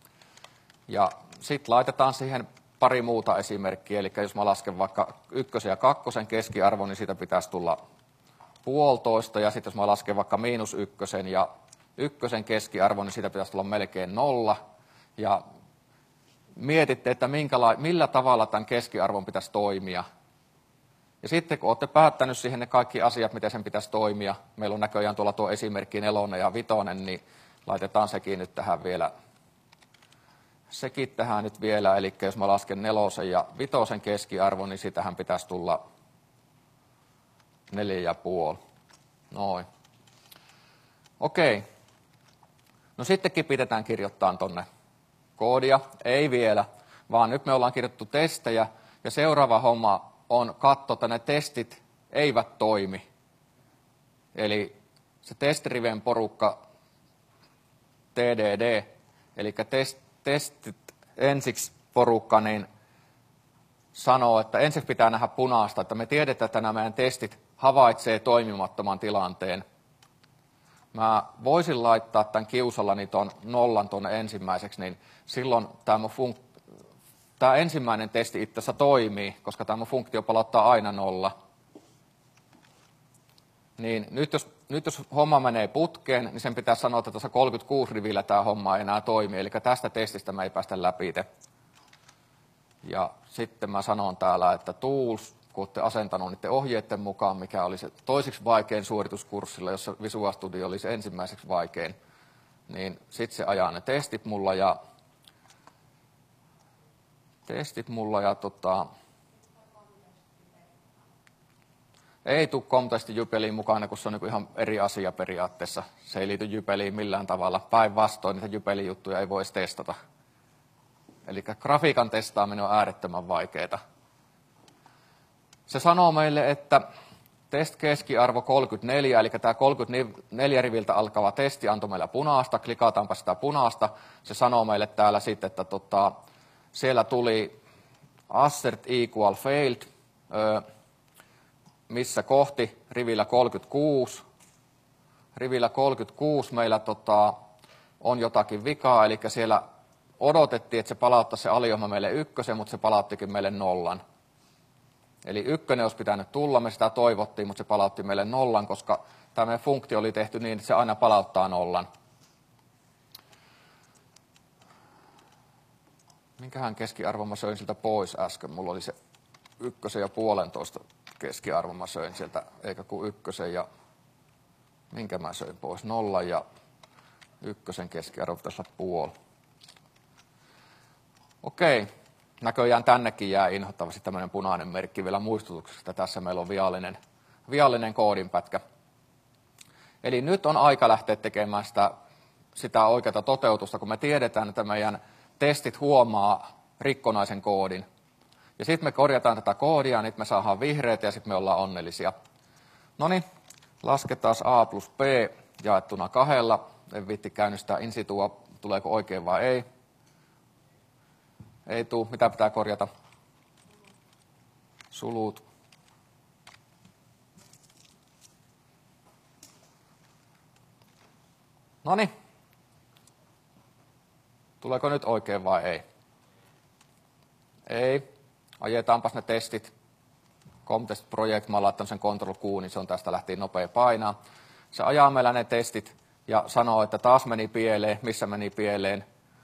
Ja sitten laitetaan siihen pari muuta esimerkkiä, eli jos mä lasken vaikka 1 ja 2 keskiarvon, niin siitä pitäisi tulla 1,5, ja sitten jos mä lasken vaikka -1 ja 1 keskiarvon, niin siitä pitäisi tulla melkein 0, ja mietitte, että millä tavalla tämän keskiarvon pitäisi toimia. Ja sitten kun olette päättänyt siihen ne kaikki asiat, miten sen pitäisi toimia, meillä on näköjään tuolla tuo esimerkki 4 ja 5, niin laitetaan sekin nyt tähän vielä. Eli jos mä lasken 4 ja 5 keskiarvon, niin sitähän pitäisi tulla 4,5. Noin. Okei. No sittenkin pidetään kirjoittaa tonne koodia. Ei vielä, vaan nyt me ollaan kirjoittu testejä, ja seuraava homma on katsoa, että ne testit eivät toimi. Eli se testiriven porukka TDD, eli testit ensiksi porukka, niin sanoo, että ensin pitää nähdä punaista, että me tiedetään, että nämä meidän testit havaitsee toimimattoman tilanteen. Mä voisin laittaa tämän kiusallani tuon 0 tuonne ensimmäiseksi, niin silloin tämä ensimmäinen testi itse asiassa toimii, koska tämä funktio palauttaa aina 0. Niin nyt jos homma menee putkeen, niin sen pitää sanoa, että tuossa 36 rivillä tämä homma ei enää toimi. Eli tästä testistä me ei päästä läpi. Ja sitten mä sanon täällä, että tools, kun olette asentanut niiden ohjeiden mukaan, mikä oli se toiseksi vaikein suorituskurssilla, jossa Visual Studio oli se ensimmäiseksi vaikein, niin sitten se ajaa ne testit mulla ja testit mulla ja ei tule COM-testi Jypeliin mukana, kun se on niin ihan eri asia periaatteessa. Se ei liity Jypeliin millään tavalla. Päinvastoin niitä Jypelin juttuja ei voisi testata. Eli grafiikan testaaminen on äärettömän vaikeaa. Se sanoo meille, että test-keskiarvo 34, eli tämä 34 riviltä alkava testi antoi meillä punaista. Klikataanpa sitä punaista. Se sanoo meille täällä sitten, että siellä tuli assert equal failed, missä kohti rivillä 36. Rivillä 36 meillä on jotakin vikaa, eli siellä odotettiin, että se palauttaisi se aliohjelma meille 1, mutta se palauttikin meille 0. Eli 1 olisi pitänyt tulla, me sitä toivottiin, mutta se palautti meille 0, koska tämä meidän funktio oli tehty niin, että se aina palauttaa 0. Minkähän keskiarvon mä söin siltä pois äsken? Mulla oli se 1,5 keskiarvon mä söin sieltä, eikä kuin 1 ja minkä mä söin pois? 0 ja 1 keskiarvo pitäisi olla puoli. Okei, näköjään tännekin jää inhottavasti tämmöinen punainen merkki vielä muistutuksesta, että tässä meillä on viallinen koodinpätkä. Eli nyt on aika lähteä tekemään sitä oikeaa toteutusta, kun me tiedetään, että meidän testit huomaa rikkonaisen koodin. Ja sitten me korjataan tätä koodia, niin me saadaan vihreät ja sitten me ollaan onnellisia. Noniin, lasketaan a plus b jaettuna 2. En viitti käynnistää in situa, tuleeko oikein vai ei. Ei tule. Mitä pitää korjata? Sulut. Noniin. Tuleeko nyt oikein vai ei? Ei. Ajetaanpas ne testit. COM-test project, mä oon laittanut sen Ctrl+Q, niin se on tästä lähtien nopea painaa. Se ajaa meillä ne testit ja sanoo, että taas meni pieleen. Missä meni pieleen?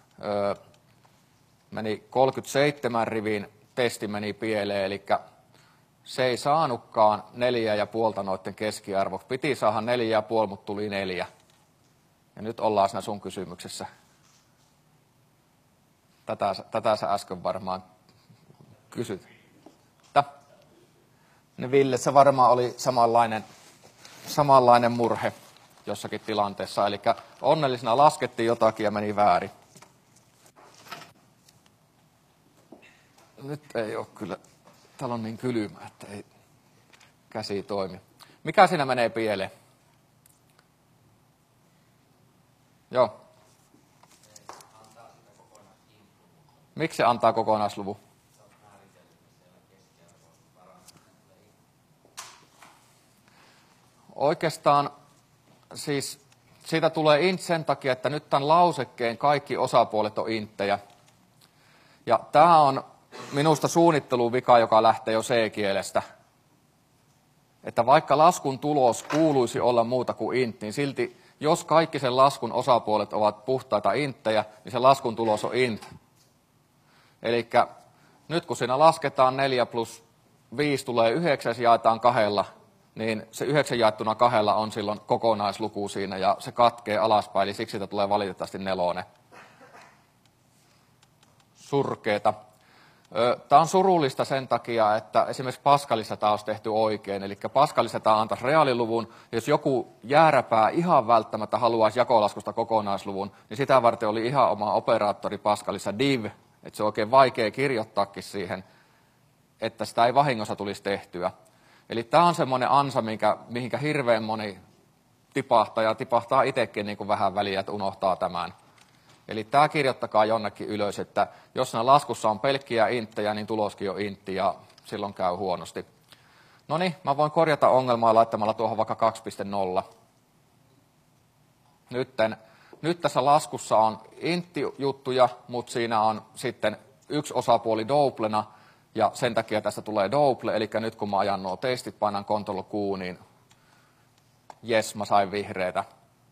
Meni 37 rivin testi meni pieleen, eli se ei saanutkaan 4,5 noiden keskiarvo. Piti saada 4,5, mutta tuli 4. Ja nyt ollaan siinä sun kysymyksessä. Tätä sä äsken varmaan kysyt. Ne Ville, se varmaan oli samanlainen murhe jossakin tilanteessa. Eli onnellisena laskettiin jotakin ja meni väärin. Nyt ei ole kyllä, täällä on niin kylmä, että ei käsi toimi. Mikä siinä menee pieleen? Joo. Miksi se antaa kokonaisluvun? Oikeastaan siis siitä tulee int sen takia, että nyt tämän lausekkeen kaikki osapuolet on inttejä. Ja tämä on minusta suunnitteluvika, joka lähtee jo C-kielestä. Että vaikka laskun tulos kuuluisi olla muuta kuin int, niin silti jos kaikki sen laskun osapuolet ovat puhtaita inttejä, niin se laskun tulos on int. Eli nyt kun siinä lasketaan 4 plus 5 tulee 9 ja jaetaan 2, niin se 9 jaettuna 2 on silloin kokonaisluku siinä ja se katkee alaspäin, eli siksi siitä tulee valitettavasti 4. Surkeeta. Tämä on surullista sen takia, että esimerkiksi Pascalissa tämä olisi tehty oikein. Eli Pascalissa tämä antaisi reaaliluvun. Jos joku jääräpää ihan välttämättä haluaisi jakolaskusta kokonaisluvun, niin sitä varten oli ihan oma operaattori Pascalissa div. Että se on oikein vaikea kirjoittaakin siihen, että sitä ei vahingossa tulisi tehtyä. Eli tämä on semmoinen ansa, mihinkä hirveän moni tipahtaa ja tipahtaa itsekin niin kuin vähän väliä, että unohtaa tämän. Eli tämä kirjoittakaa jonnekin ylös, että jos siinä laskussa on pelkkiä inttejä, niin tuloskin on intti ja silloin käy huonosti. No niin, mä voin korjata ongelmaa laittamalla tuohon vaikka 2.0. Nyt tässä laskussa on intti-juttuja, mutta siinä on sitten yksi osapuoli doublena ja sen takia tästä tulee double. Eli nyt kun mä ajan nuo testit, painan Ctrl+Q, niin jes, mä sain vihreätä.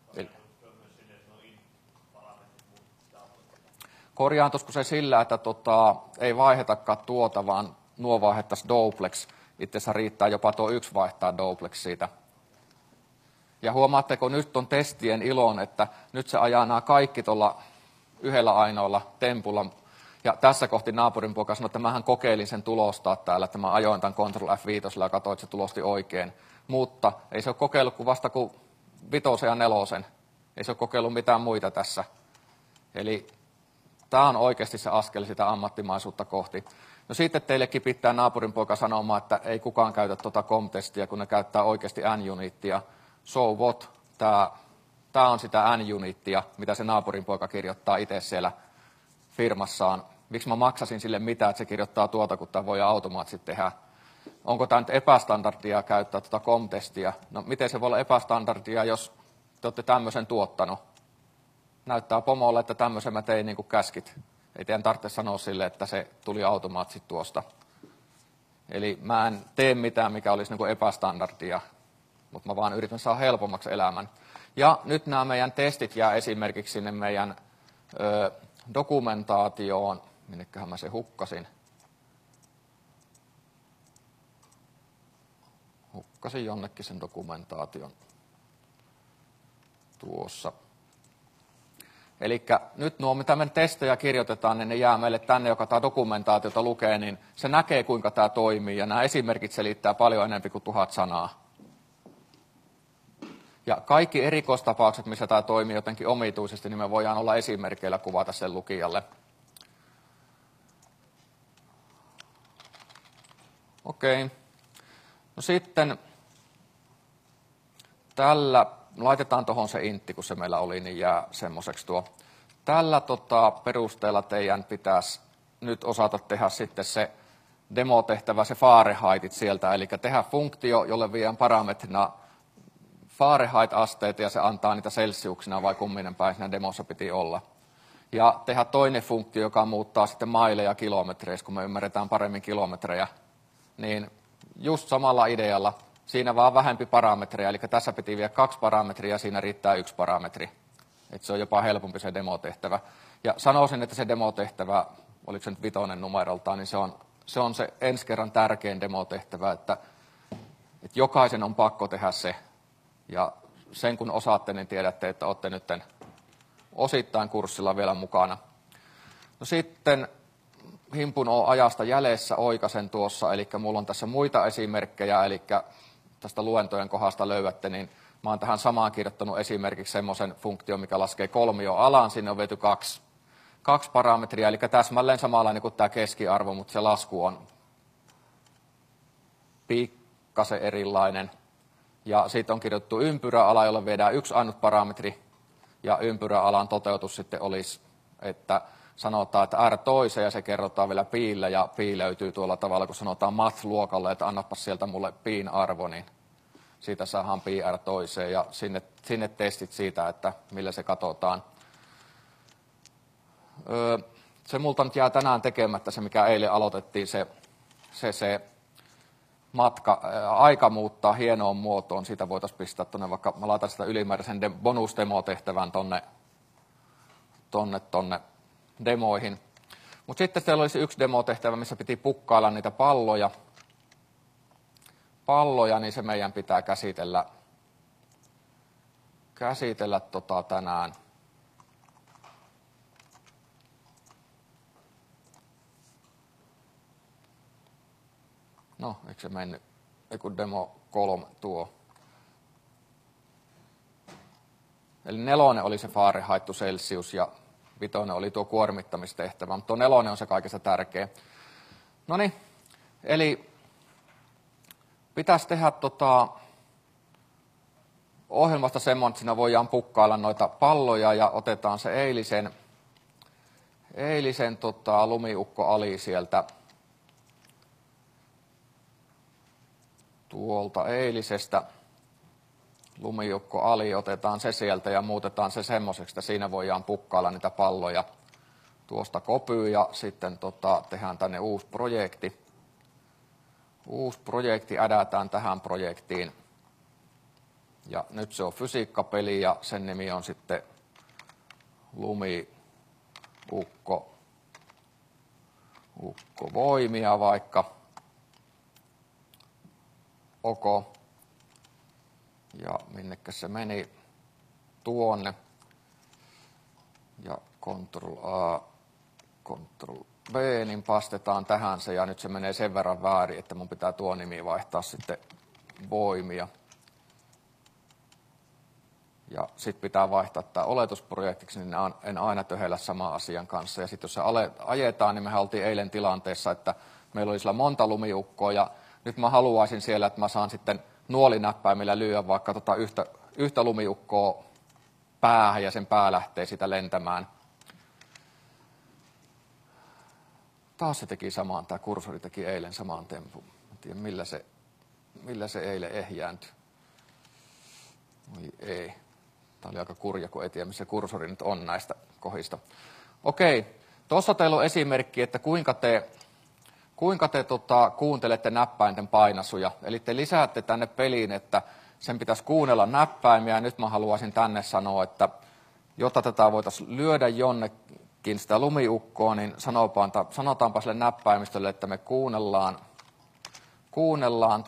Korjaantuisiko se sillä, että ei vaihdetakaan vaan nuo vaihdettaisiin doubleksi. Itse asiassa riittää jopa tuo yksi vaihtaa doubleksi siitä. Ja huomaatteko nyt on testien ilon, että nyt se ajaa nämä kaikki tuolla yhdellä ainoalla tempulla. Ja tässä kohti naapurin poika sanoi, että mähän kokeilin sen tulostaa täällä, että mä ajoin tämän Ctrl F5 ja katsoin, että se tulosti oikein. Mutta ei se ole kokeillut kuin vasta kuin 5 ja 4. Ei se ole kokeillut mitään muita tässä. Eli tämä on oikeasti se askel sitä ammattimaisuutta kohti. No sitten teillekin pitää naapurin poika sanomaan, että ei kukaan käytä tuota COM-testiä, kun ne käyttää oikeasti N-unittia. So what? Tämä on sitä N-unittia, mitä se naapurin poika kirjoittaa itse siellä firmassaan. Miksi mä maksasin sille mitään, että se kirjoittaa tuota, kun tämä voi automaattisesti tehdä? Onko tämä nyt epästandardia käyttää tuota COM-testiä? No miten se voi olla epästandardia, jos te olette tämmöisen tuottanut? Näyttää pomolle, että tämmöisen mä tein niin kuin käskit. Ei teidän tarvitse sanoa sille, että se tuli automaattisesti tuosta. Eli mä en tee mitään, mikä olisi niin kuin epästandardia, mutta mä vaan yritän saada helpommaksi elämän. Ja nyt nämä meidän testit jää esimerkiksi sinne meidän dokumentaatioon. Minneköhän mä se hukkasin? Hukkasin jonnekin sen dokumentaation tuossa. Eli nyt nuo, mitä me testejä kirjoitetaan, niin ne jää meille tänne, joka tämä dokumentaatiota lukee, niin se näkee, kuinka tämä toimii. Ja nämä esimerkit selittää paljon enemmän kuin 1000 sanaa. Ja kaikki erikoistapaukset, missä tämä toimii jotenkin omituisesti, niin me voidaan olla esimerkkeillä kuvata sen lukijalle. Okei. No sitten tällä, laitetaan tuohon se intti, kun se meillä oli, niin jää semmoiseksi tuo. Tällä perusteella teidän pitäisi nyt osata tehdä sitten se demotehtävä, se Fahrenheitit sieltä, eli tehdä funktio, jolle viedään parametrina Fahrenheit-asteita ja se antaa niitä celsiuksina vai kumminen päin siinä demossa piti olla. Ja tehdä toinen funktio, joka muuttaa sitten maileja kilometreissä, kun me ymmärretään paremmin kilometrejä. Niin just samalla idealla, siinä vaan vähempi parametreja, eli tässä piti vielä 2 parametria ja siinä riittää 1 parametri. Että se on jopa helpompi se demotehtävä. Ja sanoisin, että se demotehtävä, oliko se nyt 5 numeroltaan, niin se on se ensi kerran tärkein demotehtävä, että jokaisen on pakko tehdä se. Ja sen kun osaatte, niin tiedätte, että olette nyt osittain kurssilla vielä mukana. No sitten himpun on ajasta jäljessä, oikasen tuossa, eli mulla on tässä muita esimerkkejä, eli tästä luentojen kohdasta löydätte, niin mä oon tähän samaan kirjoittanut esimerkiksi semmoisen funktion, mikä laskee kolmio alaan, sinne on viety 2 parametria, eli täsmälleen samanlainen kuin tämä keskiarvo, mutta se lasku on pikkasen erilainen. Ja siitä on kirjoitettu ympyräala, jolle viedään 1 ainut parametri, ja ympyräalan toteutus sitten olisi, että sanotaan, että R toiseen, ja se kerrotaan vielä piillä, ja pi löytyy tuolla tavalla, kun sanotaan math-luokalle, että annapas sieltä mulle piin arvo, niin siitä saadaan pi R toiseen, ja sinne testit siitä, että millä se katsotaan. Se multa nyt jää tänään tekemättä, se mikä eilen aloitettiin, se aika muuttaa hienoon muotoon, siitä voitaisiin pistää tuonne, vaikka mä laitan sitä ylimääräisen bonus-demo-tehtävän tonne demoihin. Mutta sitten siellä olisi 1 demotehtävä, missä piti pukkailla niitä palloja. Niin se meidän pitää käsitellä tänään. No, eikö se mennyt? Eiku demo 3 tuo. Eli 4 oli se Fahrenheit to Celsius ja 5 oli tuo kuormittamistehtävä, mutta tuo 4 on se kaikista tärkeä. No niin, eli pitäisi tehdä ohjelmasta semmoinen, että siinä voidaan pukkailla noita palloja ja otetaan se eilisen lumiukko Ali sieltä tuolta eilisestä lumiukko Ali, otetaan se sieltä ja muutetaan se semmoiseksi, että siinä voidaan pukkailla niitä palloja tuosta kopyy ja sitten tehdään tänne uusi projekti. Uusi projekti ädätään tähän projektiin. Ja nyt se on fysiikkapeli ja sen nimi on sitten lumiukko voimia vaikka. Oko. Ja minnekä se meni tuonne. Ja Ctrl A, Ctrl B, niin pastetaan tähän se, ja nyt se menee sen verran väärin, että mun pitää tuo nimi vaihtaa sitten voimia. Ja sitten pitää vaihtaa tämä oletusprojektiksi, niin en aina töhellä saman asian kanssa. Ja sitten jos se ajetaan, niin me oltiin eilen tilanteessa, että meillä oli sillä monta lumiukkoa, ja nyt mä haluaisin siellä, että mä saan sitten nuolinäppäimillä lyödä vaikka yhtä lumiukkoa päähän, ja sen pää lähtee sitä lentämään. Taas se teki samaan, tämä kursori teki eilen samaan tempun. En tiedä, millä se eilen ehjääntyi. Oi ei. Tämä oli aika kurja, kun ei tiedä, missä kursori nyt on näistä kohdista. Okei, tuossa teillä on esimerkki, että kuinka te kuuntelette näppäinten painasuja. Eli te lisäätte tänne peliin, että sen pitäisi kuunnella näppäimiä. Ja nyt mä haluaisin tänne sanoa, että jotta tätä voitaisiin lyödä jonnekin sitä lumiukkoa, niin sanotaanpa sille näppäimistölle, että me kuunnellaan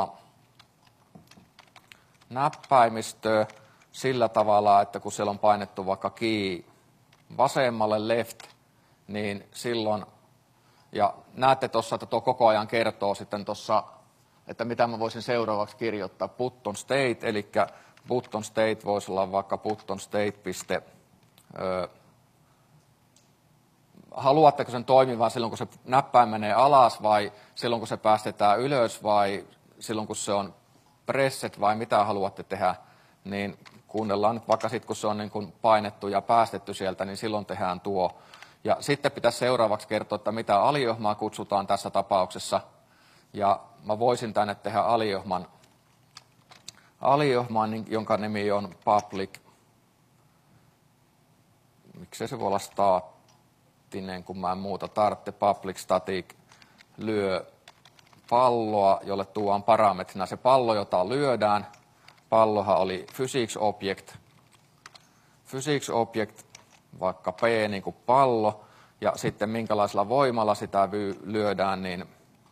näppäimistöä sillä tavalla, että kun siellä on painettu vaikka key vasemmalle left, niin silloin, ja näette tuossa, että tuo koko ajan kertoo sitten tuossa, että mitä mä voisin seuraavaksi kirjoittaa, button state, eli button state voisi olla vaikka button state. Haluatteko sen toimivan silloin, kun se näppäin menee alas, vai silloin, kun se päästetään ylös, vai silloin, kun se on presset, vai mitä haluatte tehdä, niin kuunnellaan nyt vaikka sitten, kun se on niin kuin painettu ja päästetty sieltä, niin silloin tehdään tuo. Ja sitten pitäisi seuraavaksi kertoa, että mitä aliohmaa kutsutaan tässä tapauksessa. Ja mä voisin tänne tehdä aliohman, jonka nimi on public. Miksei se voi olla staattinen, kun mä en muuta tarvitse. Public static lyö palloa, jolle tuodaan parametrina se pallo, jota lyödään. Pallohan oli physics object. Physics object, vaikka P niin kuin pallo, ja sitten minkälaisella voimalla sitä lyödään, niin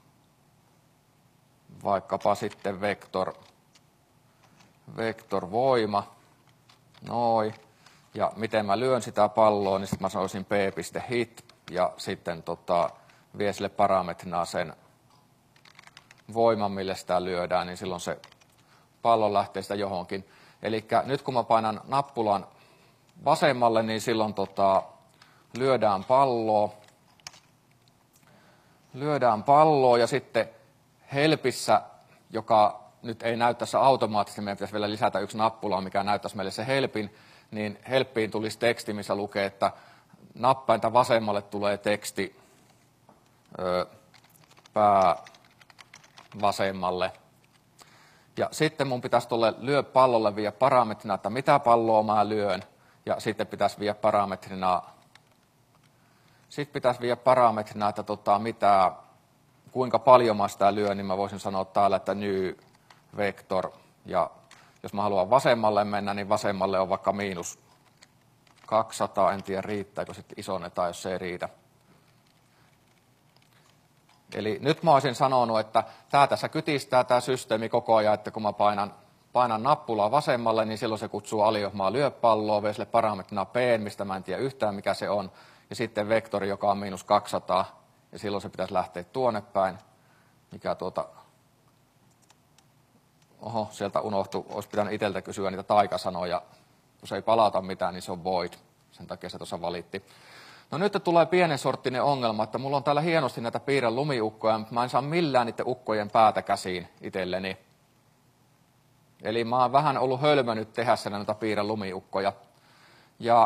vaikkapa sitten vektorvoima, noin. Ja miten mä lyön sitä palloa, niin sitten mä sanoisin p.hit, ja sitten vie sille parametrina sen voiman, mille sitä lyödään, niin silloin se pallo lähtee sitä johonkin. Eli nyt kun mä painan nappulan vasemmalle, niin silloin lyödään palloa, ja sitten helpissä, joka nyt ei näy tässä automaattisesti, meidän pitäisi vielä lisätä yksi nappula, mikä näyttäisi meille se helpin, niin helppiin tulisi teksti, missä lukee, että nappainta vasemmalle tulee teksti pää vasemmalle. Ja sitten mun pitäisi tuolle lyö pallolle viedä parametrina, että mitä palloa mä lyön, ja sitten pitäisi viedä parametrina, että kuinka paljon mä sitä lyön, niin mä voisin sanoa täällä, että new vector, ja jos mä haluan vasemmalle mennä, niin vasemmalle on vaikka -200, en tiedä riittääkö sitten isonnetaan, jos se ei riitä. Eli nyt mä olisin sanonut, että tämä tässä kytistää tämä systeemi koko ajan, että kun mä painan nappulaa vasemmalle, niin silloin se kutsuu aliohmaa lyö palloa, vie sille parametrina p, mistä mä en tiedä yhtään mikä se on, ja sitten vektori, joka on -200, ja silloin se pitäisi lähteä tuonne päin, mikä oho, sieltä unohtui, olisi pitänyt itseltä kysyä niitä taikasanoja, kun se ei palauta mitään, niin se on void, sen takia se tuossa valitti. No nyt tulee pienen sorttinen ongelma, että mulla on täällä hienosti näitä piirrän lumiukkoja, mutta mä en saa millään niiden ukkojen päätä käsiin itselleni. Eli mä oon vähän ollut hölmönyt tehdä sen näitä piirrän lumiukkoja. Ja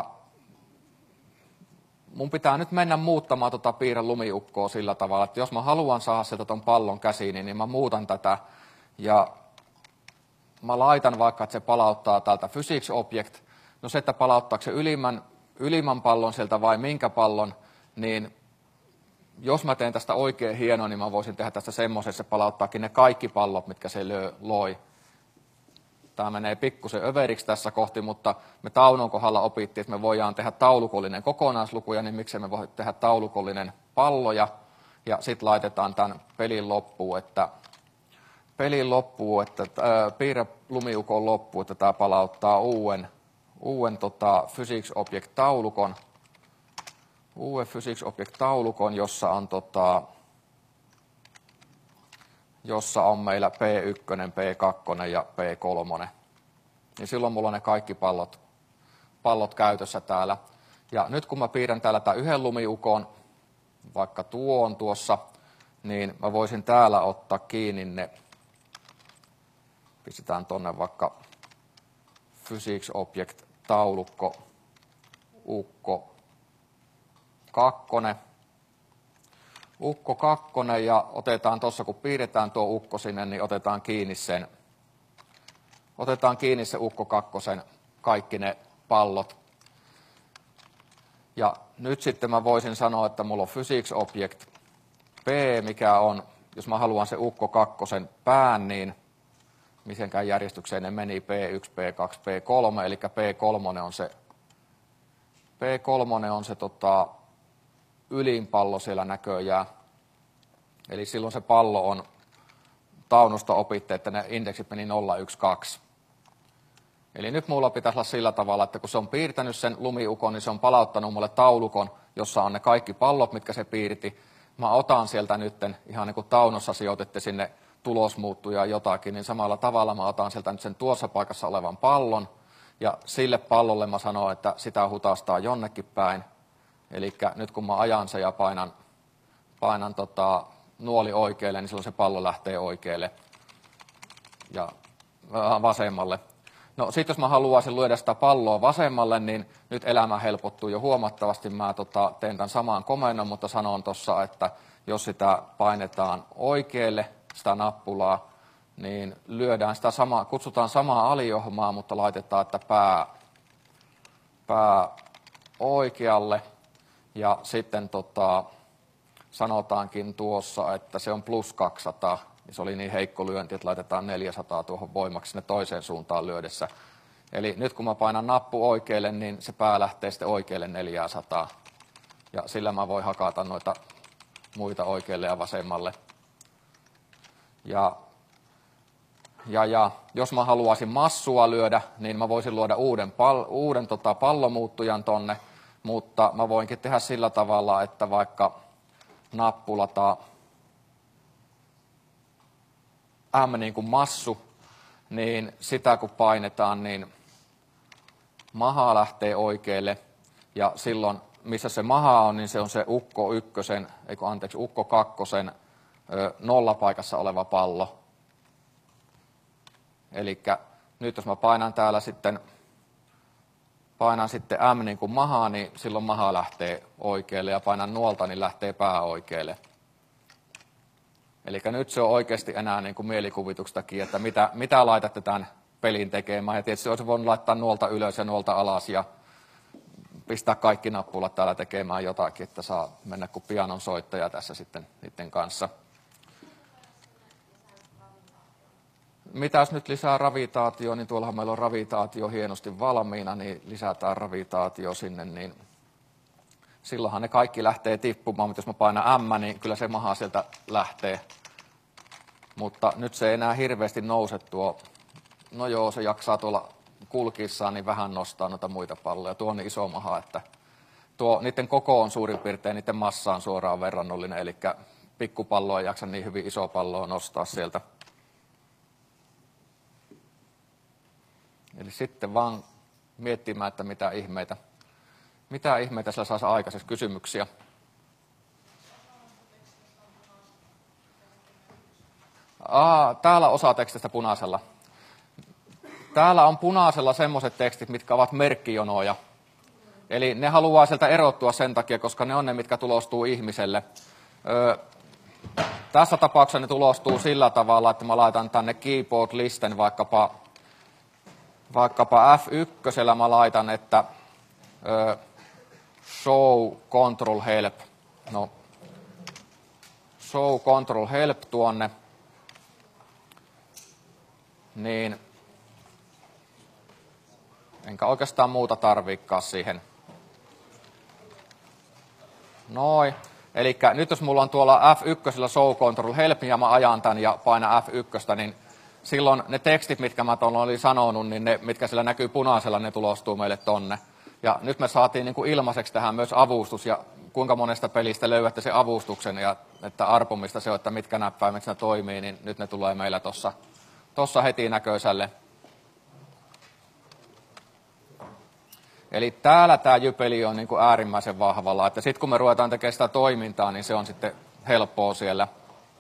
mun pitää nyt mennä muuttamaan piirrän lumiukkoa sillä tavalla, että jos mä haluan saada sieltä ton pallon käsiin, niin mä muutan tätä. Ja mä laitan vaikka, että se palauttaa täältä physics object. No se, että palauttaako se ylimmän pallon sieltä vai minkä pallon, niin jos mä teen tästä oikein hienoa, niin mä voisin tehdä tästä semmoisen, että se palauttaakin ne kaikki pallot, mitkä se loi. Tämä menee pikkusen överiksi tässä kohti, mutta me Taunon kohdalla opittiin, että me voidaan tehdä taulukollinen kokonaislukuja, niin miksei me voi tehdä taulukollinen palloja, ja sitten laitetaan tämän pelin loppuun, että piirrä lumiukon loppuun, että tämä palauttaa uuden physics object taulukon, uuden Physics Object-taulukon, jossa on meillä P1, P2 ja P3. Niin silloin mulla on ne kaikki pallot käytössä täällä. Ja nyt kun mä piirrän täällä tämän yhden lumiukon, vaikka tuo on tuossa, niin mä voisin täällä ottaa kiinni ne. Pistetään tonne vaikka Physics Object taulukko ukko 2. Ukko 2 ja otetaan tuossa, kun piirretään tuo ukko sinne, niin otetaan kiinni se ukko 2 kaikki ne pallot. Ja nyt sitten mä voisin sanoa, että mulla on Physics Object P, mikä on, jos mä haluan se ukko 2 pään, niin mitenkään järjestykseen ne meni P1, P2, P3, eli P3 on se ylin pallo siellä näköjään. Eli silloin se pallo on, Taunosta opitte, että ne indeksit meni 0, 1, 2. Eli nyt mulla pitäisi olla sillä tavalla, että kun se on piirtänyt sen lumiukon, niin se on palauttanut mulle taulukon, jossa on ne kaikki pallot, mitkä se piirti. Mä otan sieltä nytten, ihan niin kuin Taunossa sijoitette sinne tulosmuuttuja jotakin, niin samalla tavalla mä otan sieltä nyt sen tuossa paikassa olevan pallon, ja sille pallolle mä sanon, että sitä hutastaa jonnekin päin. Eli nyt kun mä ajan sen ja painan nuoli oikealle, niin silloin se pallo lähtee oikealle ja vasemmalle. No sitten jos mä haluaisin lyödä sitä palloa vasemmalle, niin nyt elämä helpottuu jo huomattavasti. Mä teen tämän saman komennon, mutta sanon tuossa, että jos sitä painetaan oikealle, sitä nappulaa, niin lyödään sitä samaa, kutsutaan samaa aliohmaa, mutta laitetaan, että pää oikealle. Ja sitten sanotaankin tuossa, että se on plus 200. Ja se oli niin heikko lyönti, että laitetaan 400 tuohon voimaksi sinne toiseen suuntaan lyödessä. Eli nyt kun mä painan nappu oikealle, niin se pää lähtee sitten oikealle 400. Ja sillä mä voin hakata noita muita oikealle ja vasemmalle. Ja jos mä haluaisin massua lyödä, niin mä voisin luoda uuden pallomuuttujan tonne, mutta mä voinkin tehdä sillä tavalla, että vaikka nappulata M niin kuin massu, niin sitä kun painetaan, niin maha lähtee oikealle, ja silloin missä se maha on, niin se on se ukko 2 nollapaikassa oleva pallo. Eli nyt jos mä painan täällä sitten M niin kuin mahaa, niin silloin maha lähtee oikealle, ja painan nuolta, niin lähtee pää oikealle. Eli nyt se on oikeasti enää niin kuin mielikuvituksestakin, että mitä laitatte tämän pelin tekemään. Ja tietysti olisi voinut laittaa nuolta ylös ja nuolta alas ja pistää kaikki nappulat täällä tekemään jotakin, että saa mennä kuin pianon soittaja tässä sitten niiden kanssa. Mitäs nyt lisää ravitaatio, niin tuollahan meillä on ravitaatio hienosti valmiina, niin lisätään ravitaatio sinne, niin silloinhan ne kaikki lähtee tippumaan, mutta jos mä painan M, niin kyllä se maha sieltä lähtee. Mutta nyt se ei enää hirveästi nouse tuo, no joo, se jaksaa tuolla kulkissaan, niin vähän nostaa noita muita palloja. Tuo on niin iso maha, että niiden koko on suurin piirtein, niiden massa on suoraan verrannollinen, eli pikkupallo ei jaksa niin hyvin iso palloa nostaa sieltä. Eli sitten vaan miettimään, että mitä ihmeitä sillä saisi aikaiseksi. Kysymyksiä? Täällä osa tekstistä punaisella. Täällä on punaisella semmoiset tekstit, mitkä ovat merkkijonoja. Eli ne haluaa sieltä erottua sen takia, koska ne on ne, mitkä tulostuu ihmiselle. Tässä tapauksessa ne tulostuu sillä tavalla, että mä laitan tänne keyboard-listen vaikkapa F1 mä laitan, että show control help. No, show control help tuonne. Niin enkä oikeastaan muuta tarviikaan siihen. Noin. Eli nyt jos mulla on tuolla F1 show control help ja mä ajan tän ja painan F1, niin silloin ne tekstit, mitkä mä tuolla olin sanonut, niin ne, mitkä siellä näkyy punaisella, ne tulostuu meille tonne. Ja nyt me saatiin niin kuin ilmaiseksi tähän myös avustus, ja kuinka monesta pelistä löydätte sen avustuksen ja että arpomista se on, että mitkä näppäimet ne toimii, niin nyt ne tulee meillä tossa heti näköiselle. Eli täällä tämä jypeli on niin kuin äärimmäisen vahvalla, että sitten kun me ruvetaan tekemään sitä toimintaa, niin se on sitten helppoa siellä.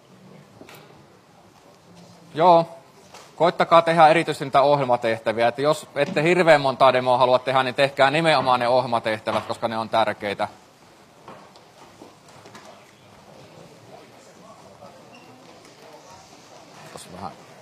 Joo, koittakaa tehdä erityisesti niitä ohjelmatehtäviä, että jos ette hirveän montaa demoa halua tehdä, niin tehkää nimenomaan ne ohjelmatehtävät, koska ne on tärkeitä. Tuossa vähän